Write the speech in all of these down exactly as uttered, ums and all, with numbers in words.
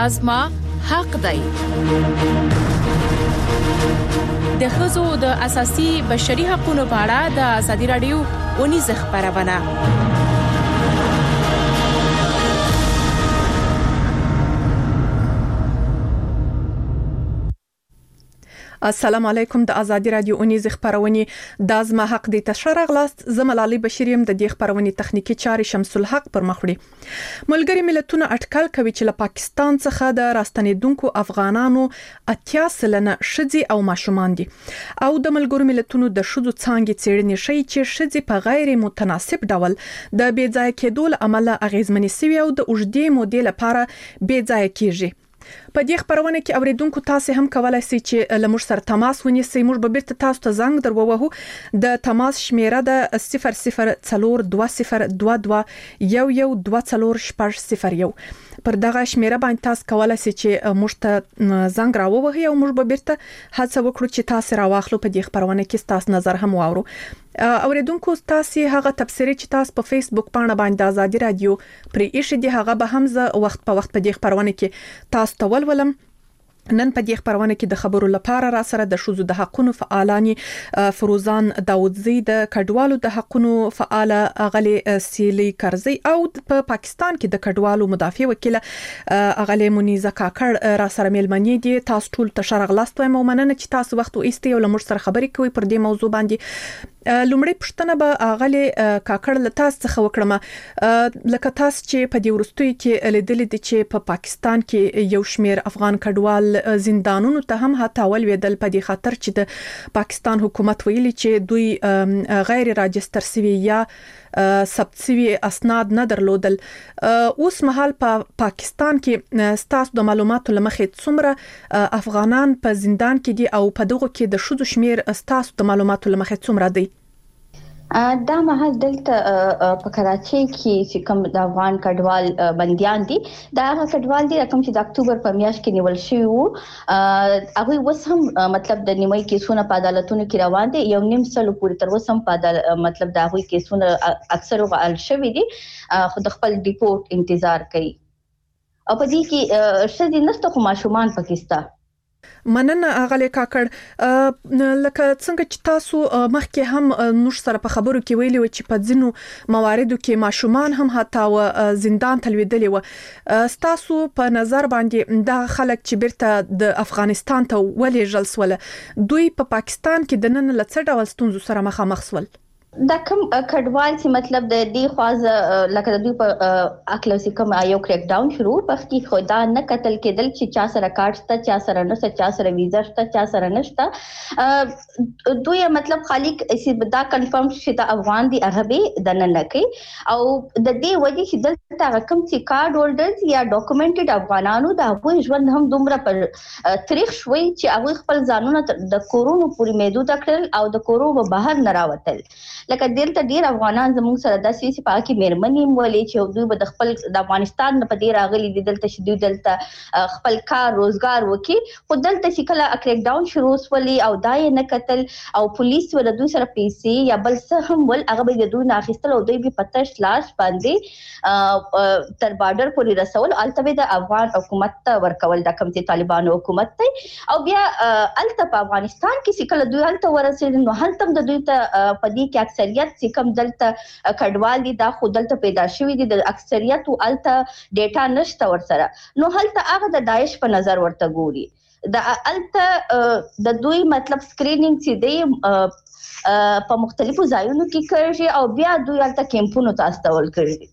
دا زما حق دی. د ښځو د اساسي بشري حقوقو په اړه د ازادي رادیو ونیزه خبرونه. السلام علیکم. د ازادي رادیو اونیز خبرونه د زما حق د تشرغ لاست زملالي بشریم د دې خبرونه تخنیکی چاري شمس الحق پر مخوړي. ملګری ملتونه اټکل کوي چې له پاکستان څخه د راستنیدونکو افغانانو اتیا سلنه شذي او ماشومان دي او د ملګرو ملتونو د شذو څانګې څېړنې شي چې شذي په غیر متناسب ډول د بې ځای کېدو عمله اغیزمنې سوي او د اوږدې مودې لپاره بې ځای کیږي. په دې خبرونه کې اوریدونکو تاسو هم کولای شئ چې لمر سره تماس ونیسئ. موږ به بیرته تاسو ته زنګ درووهو. د تماس شمیره د صفر صفر څلور دوه صفر دوه دوه یو یو دوه څلور شپږ صفر یو. پر دغه شمیره باندې تاسو کولای شئ چې موږ ته زنګ راووهئ او موږ به بیرته هڅه وکړو چې تاسو راواخلو په دې خبرونه کې تاسو نظر هم واورو. اوریدونکو تاسو هغه تبصره چې تاسو په فیسبوک باندې باندې ازادي رادیو پرې ایښې دي هغه به هم زه وخت په وخت په دې خبرونه کې تاسو ته ولولم. نن په دې خبرونه کې د خبرو لپاره را سره د شذو د حقونو فعالانی فروزان داودزی د کډوالو د حقونو فعال اغلی سیلی کرزی او په پا پاکستان کې د کډوالو مدافع وکیل اغلی منیزه کاکړ را سره ملمنې دي. تاسو ټول تشرغ لاست وایم او مننه چې تاسو وخت وایستئ او لمر سره خبرې کوي پر دې موضوع باندې. لومړی پښتنه به اغلی کاکړ له تاسو څخه وکړم. لکه تاسو چې په دې ورستوي کې لیدل دي چې په پا پاکستان کې یو شمیر افغان کډوال زندانونو ته هم هټاول ویدل په دې خاطر چې د پاکستان حکومت ویلي چې دوی غیر راجستر سوي یا ثبت سوي اسناد نه درلودل. اوس مهال په پا پاکستان کې ستاسو د معلوماتو لمخې څومره افغانان په زندان کې دي او په دغه کې د شذو شمیر ستاسو د معلوماتو لمخې څومره دی؟ دا مهال دلته په کراچۍ کې چې کوم د افغان کډوال بنديان دي دا هغه کډوال دي کوم چې د اکتوبر په میاشت کې نیول شوی وو. هغه وس هم مطلب د نیمای کیسونه په عدالتونو کې روان دي. یو نیم سل پورې تر وسم په مطلب دا هغه کیسونه اکثر غل شوی دي خو د خپل ډیپورت انتظار کوي او په دې کې شذي نشته خو ماشومان پاکستان. مننه اغلی کاکړ. لکه څنګه چې تاسو مخکې هم نور سره په خبرو کې ویلي و چې په ځینو مواردو کې ماشومان هم حتی زندان تلویدلی و. تاسو په نظر باندې دا خلک چې بیرته د افغانستان ته ولېږل سول دوی په پا پاکستان کې د نن له څه ډول ستونزو سره مخامخ سول؟ دا کوم کډوال چې مطلب د دې خواز لکه د دوی په اکلوسی کوم یو کریک ډاون شروع پختی خو دا نه قتل کېدل چې چا سره کارت شته چا سره نه چا سره ویزا شته چا سره نشته. دوی مطلب خالق اسی دا کنفرم چې دا افغان دي هغه به د نه کوي او د دې وجه چې دلته کوم چې کارت هولډرز یا ډاکومېنټډ افغانانو دا هغه ژوند هم دومره پر تاریخ شوي چې هغه خپل ځانونه د کورونو پورې محدود کړل او د کورونو بهر نه راوتل. لکه دلته ډیر افغانان زموږ سره د سیاسي پاکي مېرمنې مولې چې دوی به د خپل د افغانستان په دې راغلي دي دلته چې دوی دلته خپل کار روزګار وکي خو دلته چې کله کریک ډاون شروع وسولي او دای نه قتل او پولیس ول دوی سره پیسې یا بل څه هم ول هغه به دوی نه اخیستل او دوی به پتاش لاش باندې تر بارډر پورې رسول البته د افغان حکومت ته ورکول د کوم چې طالبانو حکومت ته او بیا البته په افغانستان کې چې کله دوی البته ورسېدل نو هلته د دوی ته په دې کې اکثریت چې کوم دلته کډوال دي دا خود دلته پیدا شوی دي د اکثریت او الته ډیټا نشته ورسره نو هلته هغه د داعش په نظر ورته ګوري د الته د دوی مطلب سکرینینګ چې دی په مختلفو ځایونو کې کړی او بیا دوی الته کیمپونو ته استول کړی.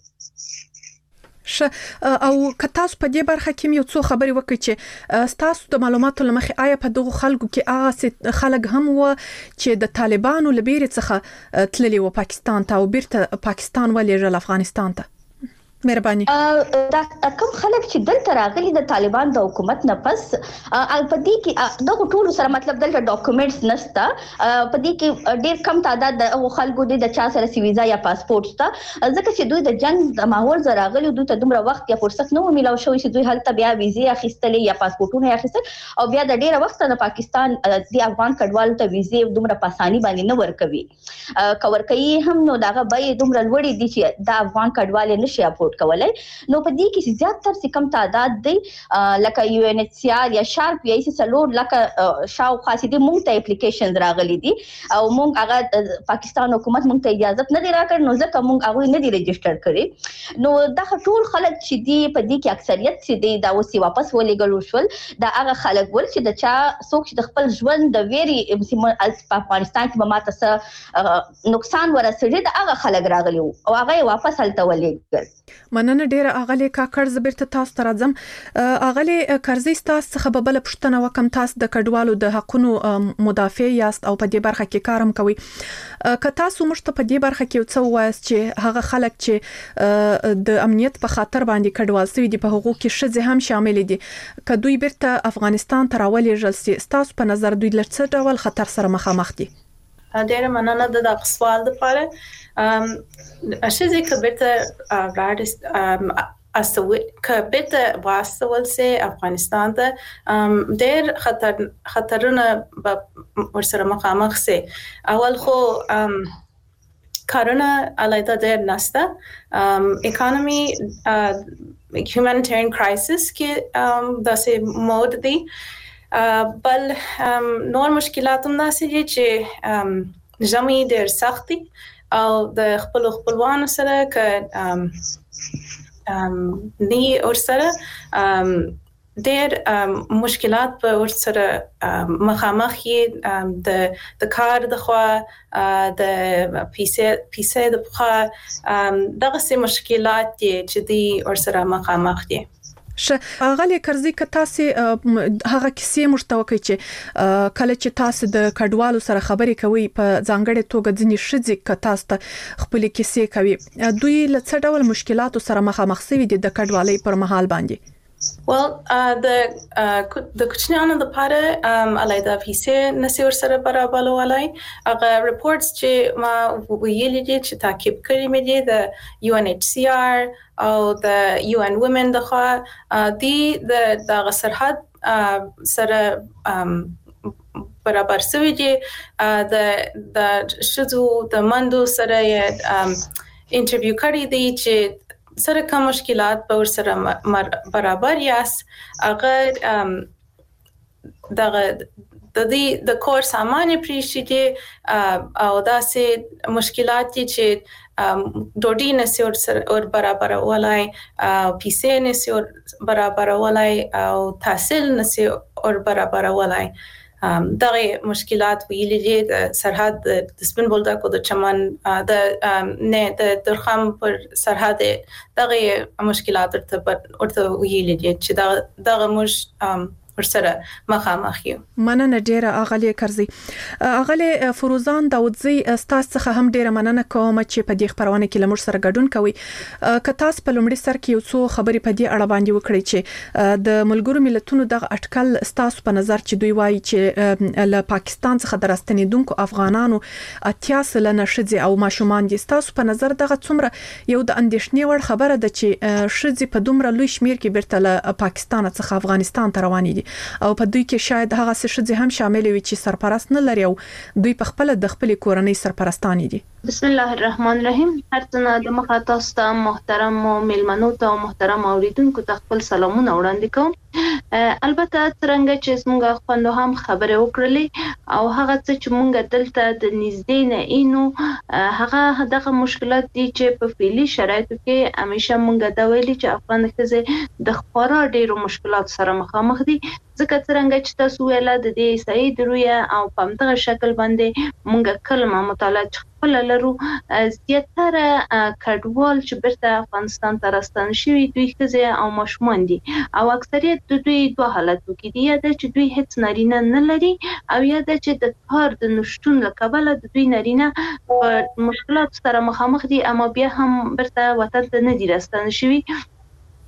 ش او کتاس په دې برخه کې یو څو خبرې وکړي چې تاسو د معلوماتو لمخې آیا په دغه خلکو کې هغه خلک هم و چې د طالبانو لبیري څخه تللی و پاکستان ته او بیرته پاکستان ولېږل افغانستان ته؟ مهرباني. دا کوم خلک چې دلته راغلي د طالبان د حکومت نه پس په دې کې دغه ټول سره مطلب دلته ډاکومېنټس نشته په دې کې ډېر کم تعداد د خلکو د چا سره سی ویزا یا پاسپورت شته ځکه چې دوی د جنگ د ماحول زره راغلي دوی ته دومره وخت یا فرصت نه ملو شوی چې دوی هلته بیا ویزې اخیستلې یا پاسپورتونه اخیستل او بیا د ډېر وخت نه پاکستان د افغان کډوالو ته ویزې دومره په اساني باندې نه ورکوي کور کوي هم نو داغه به دومره لوړې دي چې د افغان کډوال نشي افورد افورد کولای. نو په دې کې زیات تر څه کم تعداد دی لکه یو ان ایچ سی آر یا شارپ یا ایس سلور لکه شاو خاص دي مونږ ته اپلیکیشن راغلي دي او مونږ هغه پاکستان حکومت مونږ ته اجازه نه دی راکړ نو ځکه مونږ هغه نه دی ريجستر کړی. نو دا ټول خلک چې دي په دې کې اکثریت چې دي دا اوس واپس ولېګل شول دا هغه خلک ول چې د چا څوک چې د خپل ژوند د ویری په افغانستان کې به ماته څه نقصان ورسېږي دا هغه خلک راغلي او هغه واپس هلته ولېګل. مننه ډیره اغلی کاکړ زبرته تاسو ته راځم. اغلی کرزي تاسو څخه به بل پښتنه وکم تاسو د کډوالو د حقونو مدافع یاست او په دې برخه کې کارم کوي. که تاسو مشته په دې برخه کې څه وایست چې هغه خلک چې د امنیت په خاطر باندې کډوال سوي دي په حقوق کې شذ هم شامل دي که دوی بیرته افغانستان ته راولېږل سي تاسو په نظر دوی لږ څه ډول خطر سره مخامخ دي؟ ډیره مننه د دغه سوال لپاره. ام اشي کبته راډ استوي کبته واستول سي افغانستان ته ډیر خطر خطرونه ورسره مخامخ سي. اول خو کارونا علایده ډیر نسته اکانومي humanitarian crisis کې داسې مود دي. بل نور مشکلات هم داسې دي چې ژمی ډېر سخت دي او د خپل خپلوانو سره که نی ورسره ډېر مشکلات په ورسره مخامخ یې د د کار د خوا د پیسې پیسې د خوا دغه سه مشکلات دي چې دی ورسره مخامخ دي. ش غالي کرزي ک تاسو هغه کیسې مشتوکي چې کله چې تاسو د کډوالو سره خبرې کوي په ځانګړې توګه ځنی شذ ک تاسو ته خپل کیسې کوي دوی له څه ډول مشکلاتو سره مخامخ شوي دي د کډوالۍ پر مهال باندې؟ Well, uh, the uh, the کوچنیانو د پاره علایده پیسې نسور سره برابر ولای هغه reports چې ما ویلي دي چې تعقیب کړی مې دي د U N H C R او د U N Women دغه دی د دغه سرحد سره برابر سوي دي د د شذو د مندو سره انټرویو کړی دي چې سره کوم مشکلات په ور سره برابر یاس اگر دغه د دې د کور سامان پریشي او داسې مشکلات چې ډوډۍ نسی ور سره ور برابر ولای پیسې نسی ور برابر ولای او تحصیل نسی ور برابر ولای دغه مشکلات ویلې دي د سرحد د سپین بولدک او د چمن د نه د درخم پر سرحد دغه مشکلات ورته ورته ویلې دي چې دغه مش ورسره مخامخ یو. مننه ډیره اغلی کرزي. اغلی فروزان داودزی ستاسو څخه هم ډیره مننه کوم چې په دې خبرونه کې لمر سره ګډون کوي. که تاسو په لومړي سر کې یو څو خبرې په دې اړه باندې وکړئ چې د ملګرو ملتونو دغه اټکل ستاسو په نظر چې دوی وایي چې له پاکستان څخه درستنیدونکو افغانانو اتیا سلنه شذې او ماشومان دي ستاسو په نظر دغه څومره یو د اندېښنې وړ خبره ده چې شذې په دومره لوی شمیر کې بیرته له پاکستان څخه افغانستان ته روانې دي او په دوی کې شاید هغه څه شذې هم شامل وي چې سرپرست نه لري او دوی په خپل د خپل کورنۍ سرپرستان دي. بسم الله الرحمن الرحیم. هرڅنه د مخاطب محترم ملمنو ته محترم اوریدونکو ته خپل سلامونه وړاندې کوم. البته څنګه چې موږ خوندو هم خبره وکړلې او هغه څه چې موږ دلته د نږدې نه اینو هغه دغه مشکلات دي چې په فعلی شرایطو کې همیشه موږ دا ویلي چې افغان ښځې د خورا ډیرو مشکلات سره مخامخ دي ځکه څنګه چې تاسو ویل د دې سعید رویه او په همدغه شکل باندې موږ کلمه مطالعه خپل لرو زیاتره کډوال چې بیرته افغانستان ته راستون شوي دوی ښځې او ماشومان دي او اکثریت د دوی دوه حالتو کې دي یا د چې دوی هیڅ نارینه نه لري او یا د چې د کار د نشټون له کبله د دوی نارینه په مشکلات سره مخامخ دي اما بیا هم بیرته وطن ته نه دي راستون شوي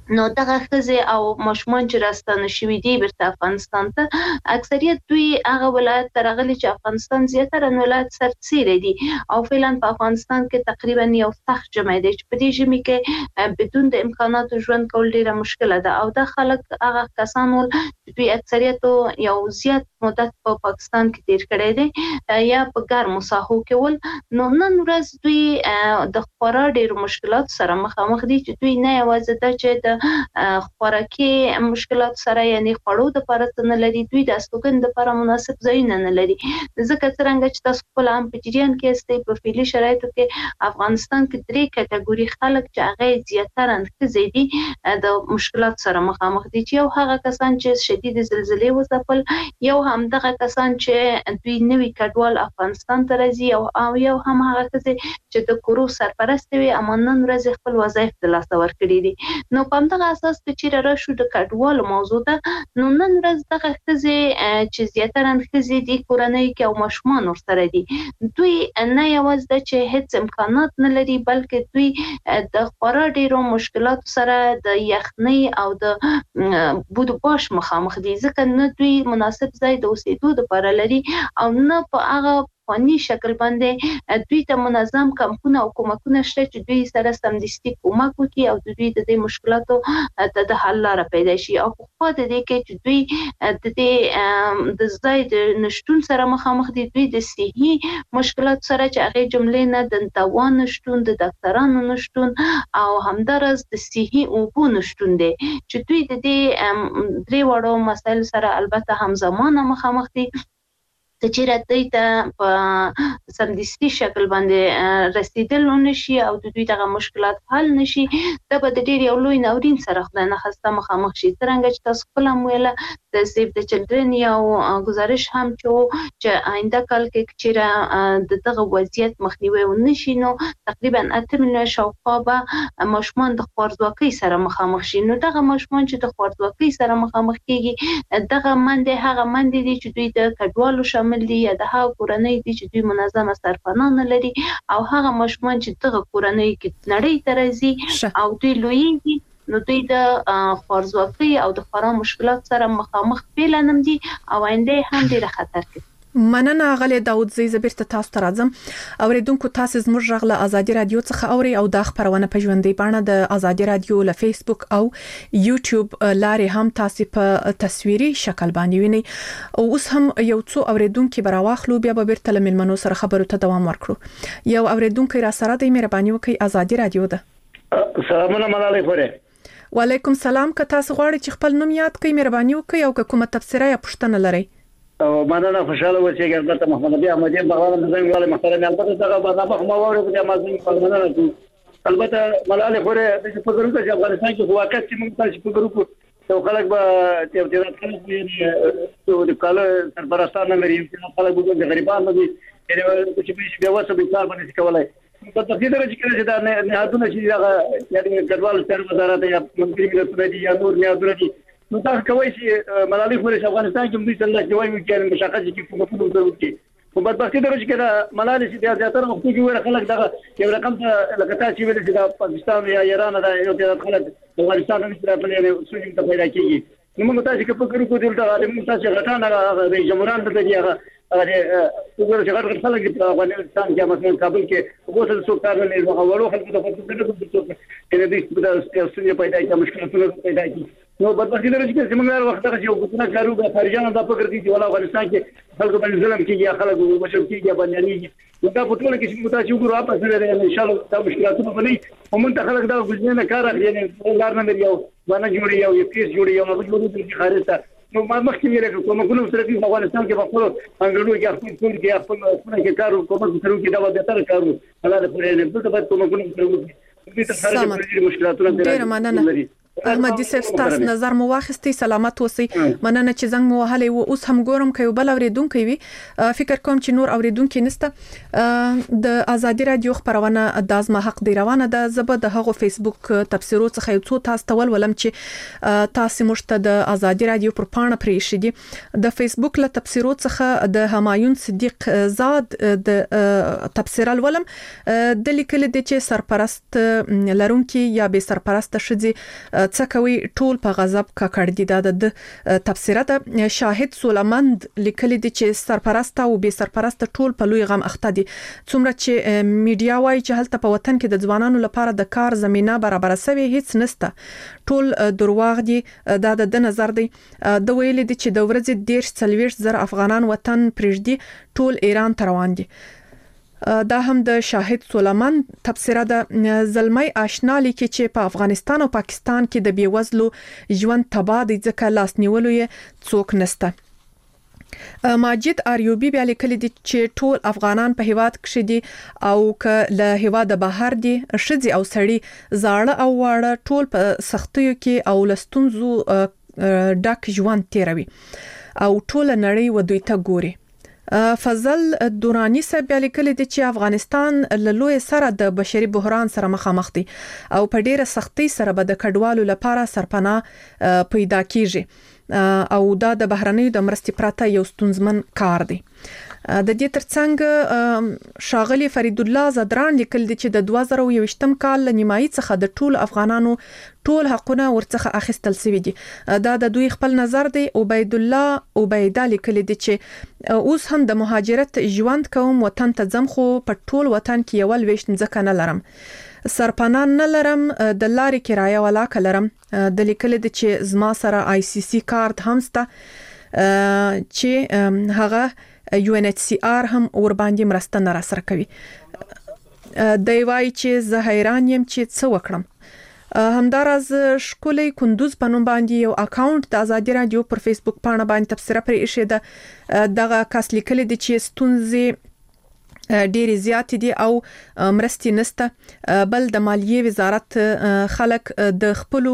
نو دغه خزه او مشمون چې راستانه شوې دي برته افغانستان ته اکثریت دوی هغه ولایت ترغلي چې افغانستان زیاتره ولایت سرسیره دي او فعلا په افغانستان کې تقریبا یو سخت جمع دي چې په دې ژمي کې بدون د امکاناتو ژوند کول ډیره مشکله ده او د خلک هغه کسان ول چې دوی اکثریت یو زیات مدت په پا پاکستان کې تیر کړی دي یا په ګرمو ساحو کې ول نو نن ورځ دوی د خورا ډیرو مشکلات سره مخامخ دي چې دوی نه یوازې د چې د خوراکي مشکلات سره یعنی خړو د پرته نه لري دوی د استوګن د لپاره مناسب ځای نه لري ځکه څنګه چې تاسو په عام پجریان کې استي په فعلی شرایطو کې افغانستان کې درې کټګوري خلک چې هغه زیاتره انخزي دي د مشکلات سره مخامخ دي چې یو هغه کسان چې شدید زلزلې وځپل یو هم دغه کسان چې دوی نوي کډوال افغانستان ته راځي او یو هم هغه چې د کورو سرپرست وي امانن ورځ خپل وظایف د لاس ورکړي دي نو په دغه اساس چې را شو د کډوالو موضوع ده نو نن ورځ دغه خزي چې زیاتره خزي دي کورنۍ کې او مشمان ورسره دي دوی نه یوازې د چې هیڅ امکانات نه لري بلکې دوی د خورا ډیرو مشکلات سره د یخنۍ او د بودو باش مخامخ دي ځکه نه دوی مناسب ځای د اوسېدو لپاره لري او نه په هغه فني شکل باندې دوی ته منظم کمپونه او کومکونه شته چې دوی سره سمدستي کومک وکړي او دوی د دې مشکلاتو د حل لاره پیدا شي او په خوا د دې کې چې دوی د دې د ځای د نشټون سره مخامخ دي دوی د صحي مشکلات سره چې هغه جملې نه د توان نشټون د ډاکټرانو نشټون او همدارس د صحي اوبو نشټون دي چې دوی د دې درې وړو مسایل سره البته همزمانه مخامخ دي چې راځي ته په سمدستي شکل باندې رسیدل نشي او د دوی دغه مشکلات حل نشي د بد ډیر یو لوی ناورین سره خدای نه خسته مخامخ شي څنګه چې تاسو خپل مویله د سیف د چلډرن یو گزارش هم چې چې آینده کال کې چې د دغه وضعیت مخنیوي ونشي نو تقریبا اته میلیون شاوخوا به ماشومان د خوارځواکۍ سره مخامخ شي نو دغه ماشومان چې د خوارځواکۍ سره مخامخ کیږي دغه منډه هغه منډه دي چې دوی د کډوالو شامل دي یا د هغه کورنۍ دي چې دوی منظمه سرپناه نه لري او هغه ماشومان چې دغه کورنۍ کې نړۍ ته راځي او دوی لویږي نو دوی د خوارځواکۍ او د خورا مشکلات سره مخامخ فعلا دي او آینده هم ډیره خطر کې مننه غلې داود زی زبیر ته تاسو ته راځم اوریدونکو تاسو زموږ غږ له ازادي رادیو څخه اوري او د خبرونه په ژوندۍ بڼه د ازادي رادیو له فیسبوک او یوټیوب لارې هم تاسو په تصویري شکل باندې ویني او اوس هم یو څو اوریدونکو براواخلو بیا به بیرته له ملمنو سره خبرو ته دوام ورکړو یو اوریدونکو را سره د مهرباني وکي ازادي رادیو ده سلامونه ملالۍ خوره وعلیکم سلام که تاسو غواړئ چې خپل نوم یاد کړئ مهرباني وکي او کومه تفسیره یا پوښتنه لرئ او مننه خوشاله اوسئ البته محمد نبی احمدی بغاوت زنګ والے محترم البته دغه برنامه خو ماوره په مازن په مننه کوم البته ملالۍ خوره د فکرونو چې افغانستان کې واقعیت چې موږ تاسو په ګروپ یو خلک به ته د خلک د کال سرپرستان نه لري چې خلک د غریبانو دي چې په بیا وسه به کار باندې کولای په تفصیل درجه کې دا نه هاتونه چې دا یعنی کډوال سر وزارت یا منځري ملتونه دي یا نور نه درې نو تاسو کوی چې ملالۍ خوره افغانستان کې موږ څنګه چې وایو چې مشخص کې په کومه ضرورت کې په بدبختي درجه کې دا ملالۍ چې بیا زیاتره وخت کې وره خلک دغه یو رقم ته لکه تاسو ویل چې دا پاکستان یا ایران دا یو ډېر خلک د افغانستان نه ستاره په سوجین ته پیدا کیږي نو موږ تاسو کې په کړو کوم دا موږ تاسو غټانه د جمهوریت ته دی هغه هغه وګورئ چې غټ خلک په افغانستان کې مثلا کابل کې وګورئ څو کار نه لري هغه وړو خلک د خپل څه کې د دې د څه پیدا کیږي مشکلات پیدا کیږي نو بدبختي درجه کې زمونږ وخت هغه یو ګوتنه کارو به خارجانو د فکر دي چې ولا افغانستان کې خلکو باندې ظلم کیږي خلکو مشر کیږي باندې نو دا په ټول کې چې موږ تاسو وګورو اپا سره ان شاء الله دا مشکلاتونه باندې ومن ته خلک دا ګوزنه کار اخلي نه لار نه لري او باندې جوړي او یو کیس جوړي او موږ جوړو چې خارج ته نو ما مخکې ویل کوم کوم سره په افغانستان کې په خپل انګړو کې خپل ټول کې خپل کې کارو کوم سره کې دا به تر کارو الله دې پرې نه ته کوم کوم سره دې ته خارج مشکلاتونه ډیر مننه احمد یوسف تاسو نظر مو واخستي سلامت اوسئ مننه چې زنګ مو وهلې و اوس هم ګورم کوي بل اوریدونکو وي فکر کوم چې نور اوریدونکو نسته د ازادي رادیو خبرونه د ازما حق دی روانه ده زبر د هغه فیسبوک تفسیرو څخه یو څو تاسو تول ولم چې تاسو مشته د ازادي رادیو پر پاڼه پرې شدي د فیسبوک له تفسیرو څخه د همایون صدیق زاد د تفسیرال ولم د لیکل د چې سرپرست لرونکي یا به سرپرست شدي څه کوي ټول په غضب ککړ دي. دا د تفسیره ده. شاهد سولمند لیکلي دي چې سرپرست او بې سرپرست ټول په لوی غم اخته دي. څومره چې میډیا وايي چې هلته په وطن کې د ځوانانو لپاره د کار زمينه برابر شوی هیڅ نسته، ټول دروغ دي. دا د نظر دی. د ویل دي چې د ورځې ډیر څلويښت زره افغانان وطن پرېږدي، ټول ایران ته روان دي. دا هم د شاهد سولمان تفسیره ده. زلمی آشنا لیکي چې په افغانستان او پاکستان کې د بیوزلو ژوند تباہ دي ځکه لاس نیولو یې څوک نسته. ماجد آریوبی بیا لیکلي دي چې ټول افغانان په هیواد کې دي او ک له هیواد بهر دي، شذي او سړي زاړه او واړه ټول په سختیو کې او لستونزو ډک ژوند تیروي او ټول نړۍ ودوی ته ګوري. فضل دورانی صاحب لیکلي دي چې افغانستان له لوی سره د بشري بحران سره مخامخ دي او په ډیره سختۍ سره به د کډوالو لپاره سرپناه پیدا کیږي او دا د بهرنیو د مرستې پراته یو ستونزمن کار دی. د دې ترڅنګ شاغلی فرید الله زدران لیکل دي چې د دوه زره او یوویشتم کال لنیمایي څخه د ټول افغانانو ټول حقونه ورڅخه اخیستل شوی دي. دا د دوی خپل نظر دی. عبید الله عبیدا لیکل دي چې اوس هم د مهاجرت ژوند کوم، وطن ته ځم خو په ټول وطن کې یو لويشت ځکه نه لرم، سرپناه نه لرم، د لارې کرایه ولاکه لرم. د لیکل دي چې زما سره آی سی سی کارت هم سته چې هغه یو ان ایچ سی آر هم ور باندې مرسته نه را سره کوي. دی وايي چې زه حیران یم چې څه وکړم. همداراز شکولي کندوز په نوم باندې یو اکاونټ د ازادي رادیو پر فیسبوک پاڼه باندې تبصره پرې ایښې ده. دغه کس لیکلي دي چې ستونزې ډېر زیات دي او مرستې نسته، بل د مالیې وزارت خلک د خپلو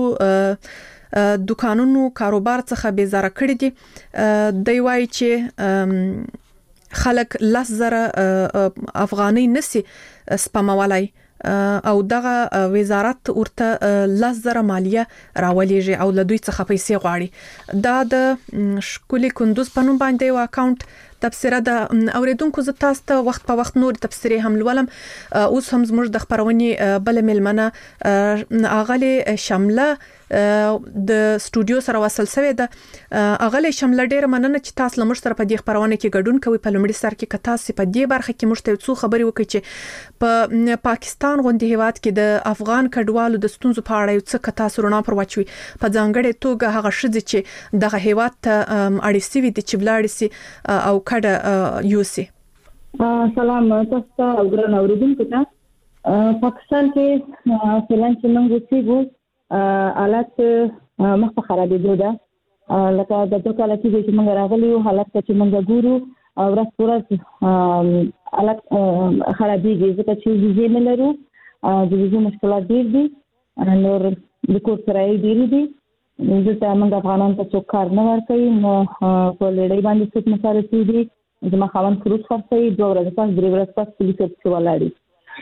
دکانونو کاروبار څخه بیزاره کړی دي. دی وايي چې خلک لس زره افغاني نسی سپمولای او دغه وزارت ورته لس زره مالیه راولېږي او له دوی څخه پیسې غواړي. دا د شکولي کندوز په نوم باندې یو اکاونټ تبصره ده. اوریدونکو زه تاسو ته وخت په وخت نور تبصره هم لولم. اوس هم زموږ د خبرونې بل ملمنه اغلی شمله د سټوډیو سره وصل شوی ده. اغلی شمله ډیر مننه چې تاسو لمر سره په دې خبرونه کې ګډون کوي. په لومړي سر کې کتا سي په دې برخه کې مشته څو خبري وکړي چې په پاکستان غونډې هیواد کې د افغان کډوالو د ستونزو په اړه یو څه کتا سرونه پر واچوي. په ځانګړي توګه هغه شذ چې دغه هیواد ته اړ سي وي د چبلاړ سي او کډه یوسي. سلام تاسو ته او ګران اوریدونکو ته. پاکستان کې فلان چې موږ وڅېږو حالت مخ په خرابېدو ده. لکه د دوه کال کې چې موږ راغلي یو حالت چې موږ ګورو ورځ په ورځ حالت خرابېږي ځکه چې ویزې نه لرو، د ویزې مشکلات ډېر دي، نور د کور کرایې ډېرې دي. دلته موږ افغانان ته څوک کار نه ورکوي، نو په لړۍ باندې څوک مصارف دي. زما خاوند فروټ خرڅوي، دوه ورځې پس درې ورځې پس پولیس ورپسې ولاړ دي.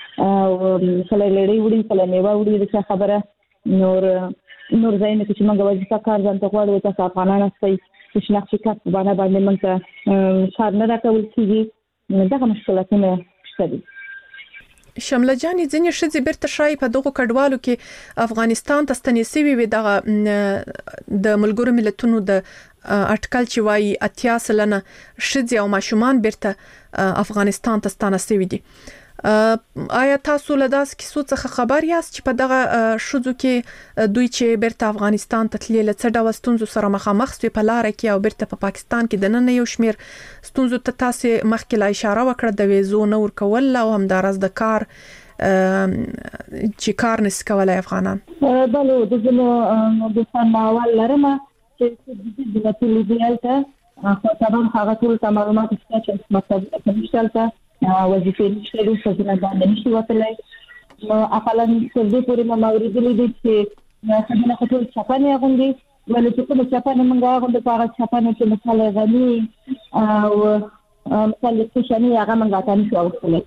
کله لړۍ وړي، کله میوه وړي، د خبره نور نور ځایونه چې موږ وظیفه کار ځان ته غواړو تاسو افغانان استئ چې شناختی کار په باندې باندې موږ ته شار نه راکول کیږي. دغه مشکلاتونه شته دي. شمله جان ځینې شذې بیرته شای په دغه کډوالو کې افغانستان ته ستنېسي وي دغه د ملګرو ملتونو د اټکل چې وايي اتیا سلنه شذې او ماشومان بیرته افغانستان ته ستنېسي دي. آیا تاسو له داس کیسو څخه خبر یاست چې په دغه شذو کې دوی چې بیرته افغانستان ته تللی له څه ډول ستونزو سره مخامخ شوي په لار کې او بیرته په پاکستان کې د نن یو شمیر ستونزو ته تاسو مخکې لا اشاره وکړه د ویزو نه ورکول او همدارس د کار چې کار نس کولای افغانان. بله د زمو د سماوال لرمه چې د ټول دیالته خو طبعا هغه ټول معلومات چې مطلب نشته وظیفې نشته د سزا باندې نشي وتلای. نو اقلا تر دې پورې ما اوریدلې دي چې څنګه خپل چپانه غوندي ولې چې کوم چپانه موږ غوندي په هغه چپانه چې مثال غني او مثال چې شنی هغه موږ ته نشو وتلای.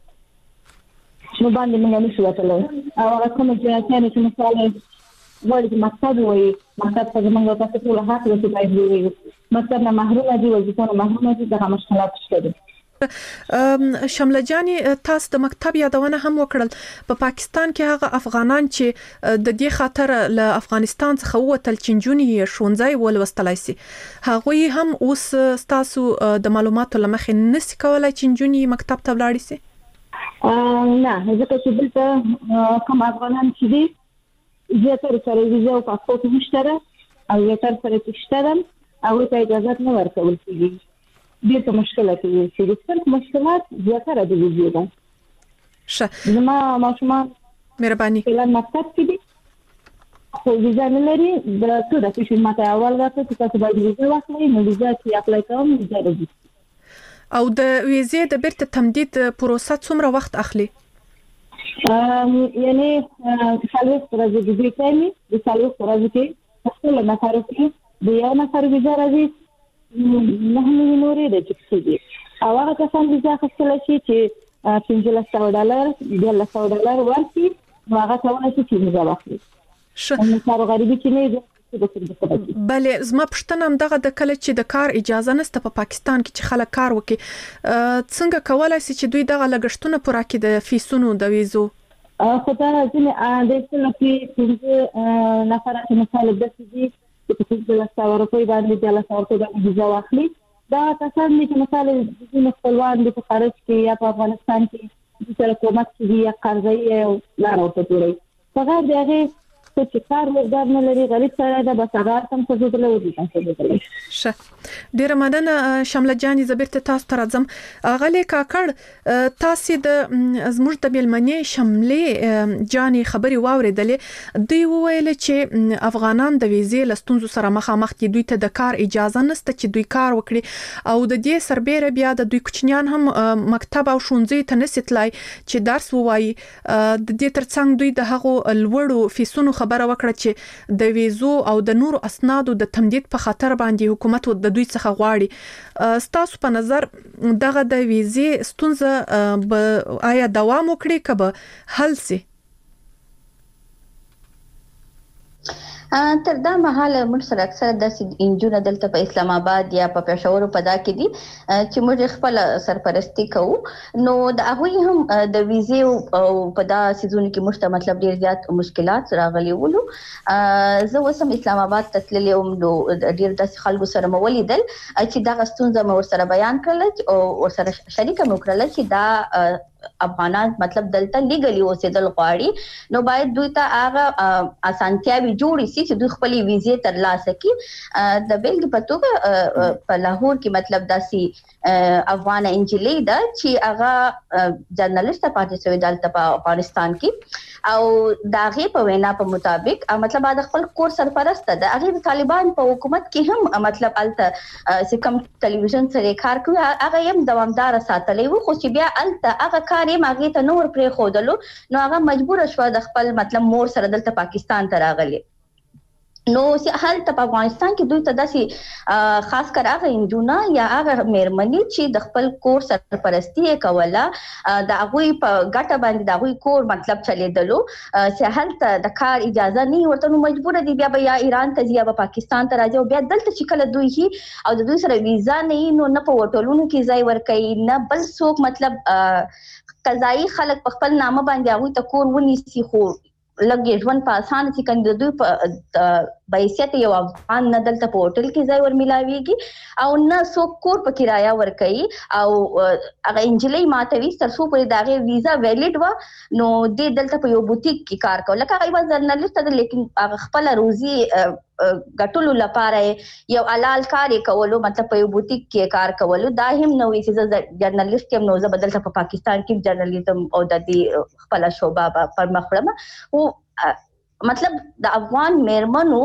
نو باندې موږ نشو وتلای او هغه کوم چې مثال ولې مقصد وي مقصد څنګه موږ تاسو ټول حق لرو چې باید وي مقصد نه محروم دي وظیفه نه محروم دي دغه مشکلات شته. شمله جاني تاسو د مکتب یادونه هم وکړل په پا پاکستان کې هغه افغانان چې د دې خاطر له افغانستان څخه ووتل چې جونی شونځای ولوستلای سي هغه هم اوس تاسو د معلوماتو لمخې نس کولای چې جونی مکتب ته ولاړ سي نه ځکه چې دلته کوم افغانان چې دي زیاتره سره ویزه او پاسپورت مشترک او زیاتره سره تشتغل او ته اجازه نه ورکول کیږي ډېر مشکلات دي چې د څه مشکلات زیاتره دي ویزه شه زما ماشومان مهرباني اعلان مکتب کې دي خو ویزه نه لري د څه د فیشن ماته اول راته چې تاسو باید ویزه واخلئ نو ویزه چې اپلای کوم ویزه راځي او د ویزې د بیرته تمدید پروسه څومره وخت اخلي یعنی څلور ورځې د دې ټایمي د څلور ورځې کې خپل نفر کې د یو نفر ویزه راځي نه هم نورې د چکسي او هغه کسان ویزه اخیستل شي چې پنځه سوه ډالر د سوه ډالر ورکړي نو هغه کولای شي چې ویزه واخلي شه نو غریبي چې نه بلې زما پښتنه هم دغه د کله چې د کار اجازه نشته په پاکستان کې چې خلک کار وکړي څنګه کولای شي چې دوی دغه لګښتونه پوره کړي د فیسونو د ویزو خو دا ځینې د څه لپاره پنځه نفر چې مثال د دې چې په څه سوه روپۍ باندې د لاسه ورکړه د ویزه واخلي دا کسان دي چې مثال د خپلوان د خارج کې یا په افغانستان کې د سره کومک کوي یا قرضې او لار ورته جوړي څنګه دی هغه چې کار وګړي نه لري غریب سره د بسغار تم څه جوړل ودی څه شه ډیر مننه شمله جاني زبرته تاسو ته راځم غلې کاکړ تاسو د زموږ د بیلمنې شمله جاني خبري واوریدلې دوی وویل چې افغانان د ویزې لستونزو سره مخامخ دي دوی ته د کار اجازه نشته چې دوی کار وکړي او د دې سربېره بیا د دوی کوچنیان هم مکتب او ښوونځي ته نسیتلای چې درس ووایي د دې ترڅنګ دوی د هغو لوړو فیسونو خبره وکړه چې د ویزو او د نورو اسنادو د تمدید په خاطر باندې حکومت د دوی څخه غواړي ستاسو په نظر دغه د ویزې ستونزه به آیا دوام وکړي کبه حل سي تر دا مهال موږ سره اکثر د انجونو دلته په اسلام آباد یا په پېښور په دا کې دي چې موږ خپل سرپرستی کوو نو د هغه هم د ویزې او په دا سيزون کې موږ مطلب ډیر زیات مشکلات راغلي ولو زه وسم اسلام آباد تسلیل او ډیر د خلکو سره مولیدل چې دا غستون زمو سره بیان کړل او سره شریک مو کړل چې دا افغانان مطلب دلته لیګلی اوسېدل غواړي نو باید دوی ته هغه اسانتیاوي جوړې شي چې دوی خپل ویزې ترلاسه کړي د بیلګې په توګه په لاهور کې مطلب داسي افغان انجلۍ ده چې هغه جرنالست پاتې شوی دلته په افغانستان کې او داغه په وینا په مطابق مطلب دا خپل کور سرپرست ده هغه طالبان په حکومت کې هم مطلب الته سکم ټلویزیون سره کار کوي هغه هم دوامدار ساتلې وو خو چې بیا الته هغه کار یې ماګه ته نور پرې خودلو نو هغه مجبور شو د خپل مطلب مور سره دلته پاکستان ته راغلی نو حال ته په افغانستان کې دوی ته داسي خاص کر هغه انجونا یا هغه مېرمنې چې د خپل کور سرپرستی کوله د هغه په ګټه باندې د هغه کور مطلب چلیدلو چې حال ته د کار اجازه نه ورته مجبور دي بیا یا ایران ته یا پاکستان ته راځي او بیا دلته چې کله دوی هي او د دوی سره ویزا نه نو نه په وټولونو کې ځای ورکړي نه بل څوک مطلب قضایي خلک په خپل نامه باندې هغه ته کور ونیسي خو لګي ژوند په اسانه چې کنده دوی په بایسیت یو افغان نه دلته په هوټل کې ځای ور ملاويږي او نه څوک کور په کرایه ور کوي او هغه انجلۍ ماتوي تر څو پرې داغه ویزا ویلیډ و نو د دلته په یو بوتیک کې کار کوي لکه هغه جرنالست ده لیکن هغه خپل روزي غټولو لپاره یو حلال کار کولو مطلب په یو بوتیک کې کار کولو دا هم نو چې جرنالست هم نو زه بدلته په پاکستان کې جرنالیزم او د دې خپل شوبه پر مخړم او مطلب د افغان مېرمنو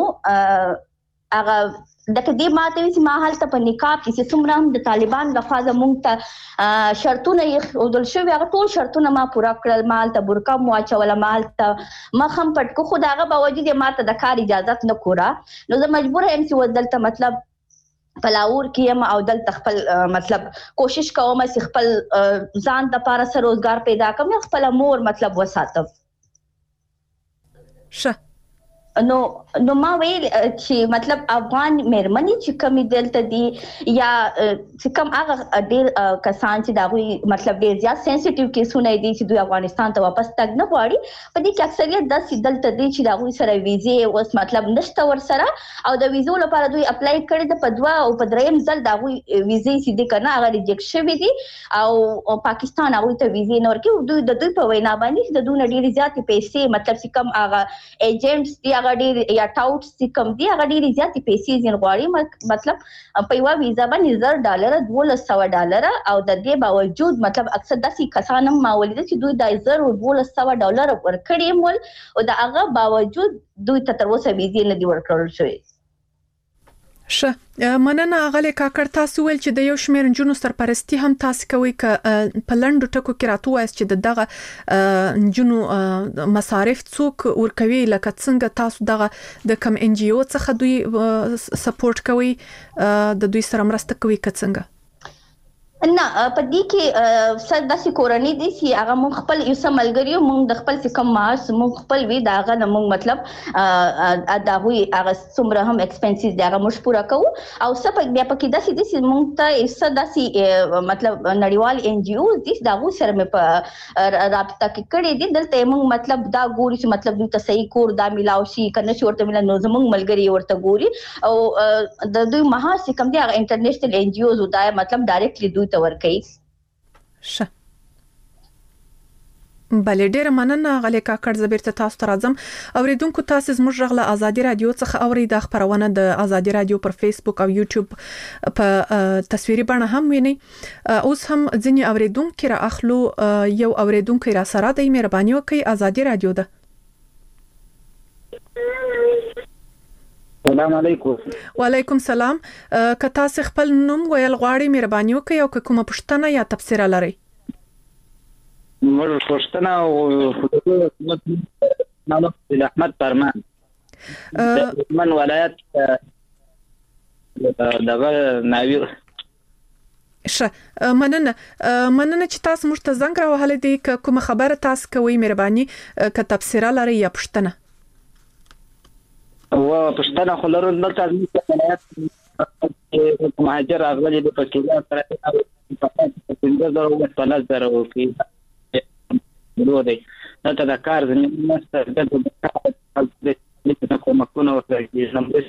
هغه د کدي ماته چې ما حالت په نقاب کې څومره هم د طالبان لخوا زموږ ته شرطونه یې او دل شوی هغه ټول شرطونه ما پورا کړل مال ته برکا مو اچول مال ته مخم پټ کو خداغه باوجود ماته د کار اجازه نه کورا نو زه مجبور یم چې ودلته مطلب پلاور کې ما او دل تخپل مطلب کوشش کوم چې خپل ځان د لپاره سره روزګار پیدا کوم خپل مور مطلب وساتم شه نو نو ما ویل چې مطلب افغان مېرمنې چې کمی دلته دي یا چې کم هغه ډېر کسان چې دا وی مطلب ډېر زیات سنسټیو کیسونه دي چې دوی افغانستان ته واپس تګ نه غواړي په دې کې اکثریت د دلته دي چې دا وی سره ویزه اوس مطلب نشته ور سره او د ویزو لپاره دوی اپلای کړي د په دوا او په دریم ځل دا وی ویزه سیده کنه هغه ریجیکټ شوی دي او پاکستان هغه ته ویزه نور کې دوی د دوی په وینا باندې د دوی ډېر زیات پیسې مطلب چې کم هغه ایجنټس دی هغه ډېر یا ټاوټس چې کم دی هغه ډېر زیات پیسې ځین غواړي مطلب په یو ویزا باندې زر ډالر دولس سو ډالر او د دې باوجود مطلب اکثر داسې کسان هم ما ولید چې دوی د زر دولس سو ډالر ورکړي مول او د هغه باوجود دوی ته تر اوسه ویزې نه دی ورکړل شوی. شه مننه غلې کاکړ تاسو ول چې د یو شمېر نجونو سرپرستی هم تاسو کوي ک په لندو ټکو کې راتو وایي چې دغه نجونو مصارف څوک ورکوي لکه څنګه تاسو دغه د کم ان جی او څخه دوی سپورټ کوي د دوی سره مرسته کوي که څنګه نه په دې کې سر داسې کورنۍ دي چې هغه مونږ خپل یو سملګریو مونږ د خپل څخه معاش مونږ خپل وی دا هغه مونږ مطلب دا وی هغه څومره هم ایکسپنسز دی هغه مش پورا کوو او سب بیا پکې داسې دي چې مونږ ته ایسه داسې مطلب نړیوال ان جی او دي دا غو سره مې په رابطه کې کړې دي دلته مونږ مطلب دا ګوري چې مطلب دوی ته صحیح کور دا ملاو شي کنه چې ورته ملا نو زمونږ ملګری ورته ګوري او د دوی معاش کم دی هغه انټرنیشنل ان جی اوز دا مطلب ډایرکټلی دوی ورکي شه بلې ډېر مننه غلې کاکړ زبیرته تاسو ته راځم اوریدونکو تاسو زموږ غږ ازادي رادیو څخه اوري د خبرونه د ازادي رادیو پر فیسبوک او یوټیوب په تصویري بڼه هم ویني اوس هم ځینې اوریدونکو را اخلو یو اوریدونکو را سره د مهرباني وکي ازادي رادیو ده. السلام علیکم. وعلیکم السلام. که تاسو خپل نوم ویل غواړئ مهرباني وکړئ او کومه پوښتنه یا تبصره لرئ. موږ پوښتنه او خدای احمد فرمان من ولایت دغه ناوی شه مننه مننه چې تاسو موږ ته زنګ راوهلی دی که کومه خبره تاسو کوئ مهرباني که تبصره لرئ یا پوښتنه و پښتنه خلرو دلته د ولایت مهاجر اغلی د پکیلا سره په څنګه درو په نظر او کې ورودي دا د کار زمين نشته د کومکونه ورته نمبر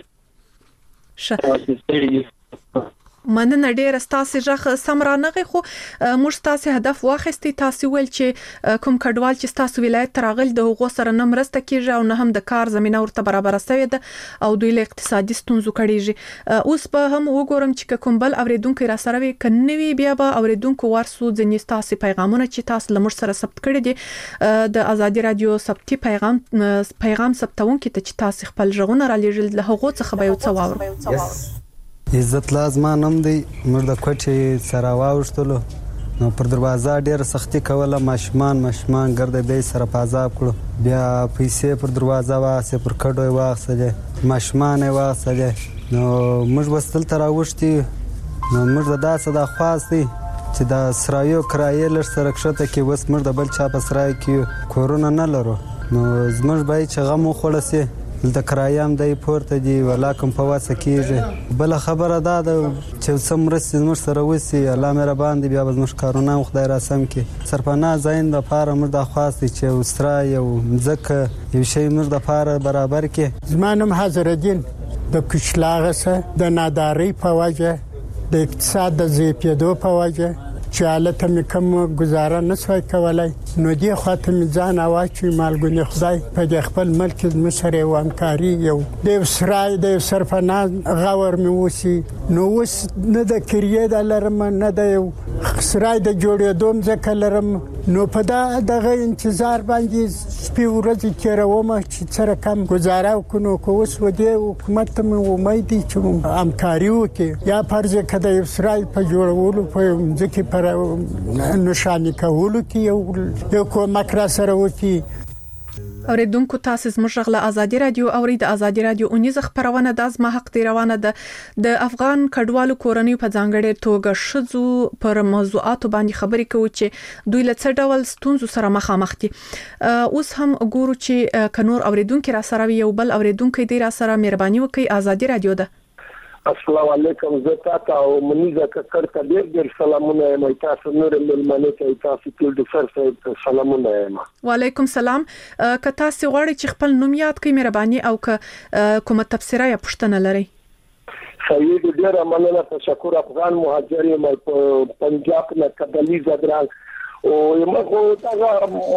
شه مننه ډېر ستاسو ژغ سم رانغه خو موږ تاسو هدف واخستي تاسو ول چې کوم کډوال چې تاسو ولایت تراغل د هغو سره نمرسته کیږي او نه هم د کار زمينه ورته برابر شوی ده او دوی له اقتصادي ستونزو کړيږي اوس په هم وګورم چې کوم بل اوریدونکو را سره وي کنيوي بیا به اوریدونکو ورسو ځنې تاسو پیغامونه چې تاسو لمر سره ثبت کړی دي د ازادي رادیو ثبتي پیغام پیغام ثبتون کې ته چې تاسو خپل ژغونه را لېږل له هغو څخه به یو څه واورو. عزت لازمان هم دی موږ د کوټې سره واوښتلو نو پر دروازه ډېر سختي کوله ماشومان ماشومان ګرځي به سره پازاب کړو بیا پیسې پر دروازه واسه پر کډوي واخسه ماشومان واخسه نو موږ وستل تر اوښتي نو موږ دا څه د خواستي چې د سرایو کرایې لر سره کښته کې وس موږ د بل چا په سرای کې کورونه نه لرو نو زموږ به چې غمو خلاصي د کرایام د پورته دی ولا کوم په واسه کېږي بل خبره ده چې سم رسې موږ سره وسی الله مهربان دی بیا به موږ کارونه خدای را سم کې سرپنا زاین د پاره موږ د خواستي چې وسرا یو ځکه یو شی موږ د پاره برابر کې زمانم حضرت الدین د کشلاغه سره د ناداری په وجه د اقتصاد د زیاتېدو په وجه چې حالت مې کوم گزاره نشوي کولای نو دی خاطر مې ځان اواچي مالګونی خدای په دې خپل ملک مشر او همکاري یو د سرای د سرفناز غور مې وسی نو وس نه د کریه د لرم نه د سرای د جوړېدوم ځکه لرم نو په دا دغه انتظار باندې سپي ورځ کېروم چې سره کم گزاره وکړو کو اوس ودی حکومت ته امید دي چې همکاري وکړي یا فرض کړه د سرای په جوړولو په ځکه پر نشانی کولو کې یو یو کومک را سره وکړي اوریدونکو تاسو زموږ غلا ازادي رادیو اوري د ازادي رادیو اونیز خبرونه د ازما حق دی روانه ده د افغان کډوالو کورنۍ په ځانګړي توګه شذو پر موضوعات باندې خبرې کوي چې دوی له څه ډول ستونزو سره مخامخ دي. اوس هم ګورو چې کنور اوریدونکو را سره یو بل اوریدونکو دی را سره مهرباني وکړئ. ازادي رادیو ده. السلام علیکم. زه تاسو او منیزه کړه ډېر ډېر سلامونه یم. تاسو نور ملمنه ته تاسو ټول د سره سلامونه یم. وعلیکم سلام. که تاسو غواړئ چې خپل نوم یاد کړئ مهرباني او که کومه تفسیره یا پوښتنه لرئ. سید ډېر مننه. تشکر. افغان مهاجر یم په پنجاب نه کډلی زدران او یمه دا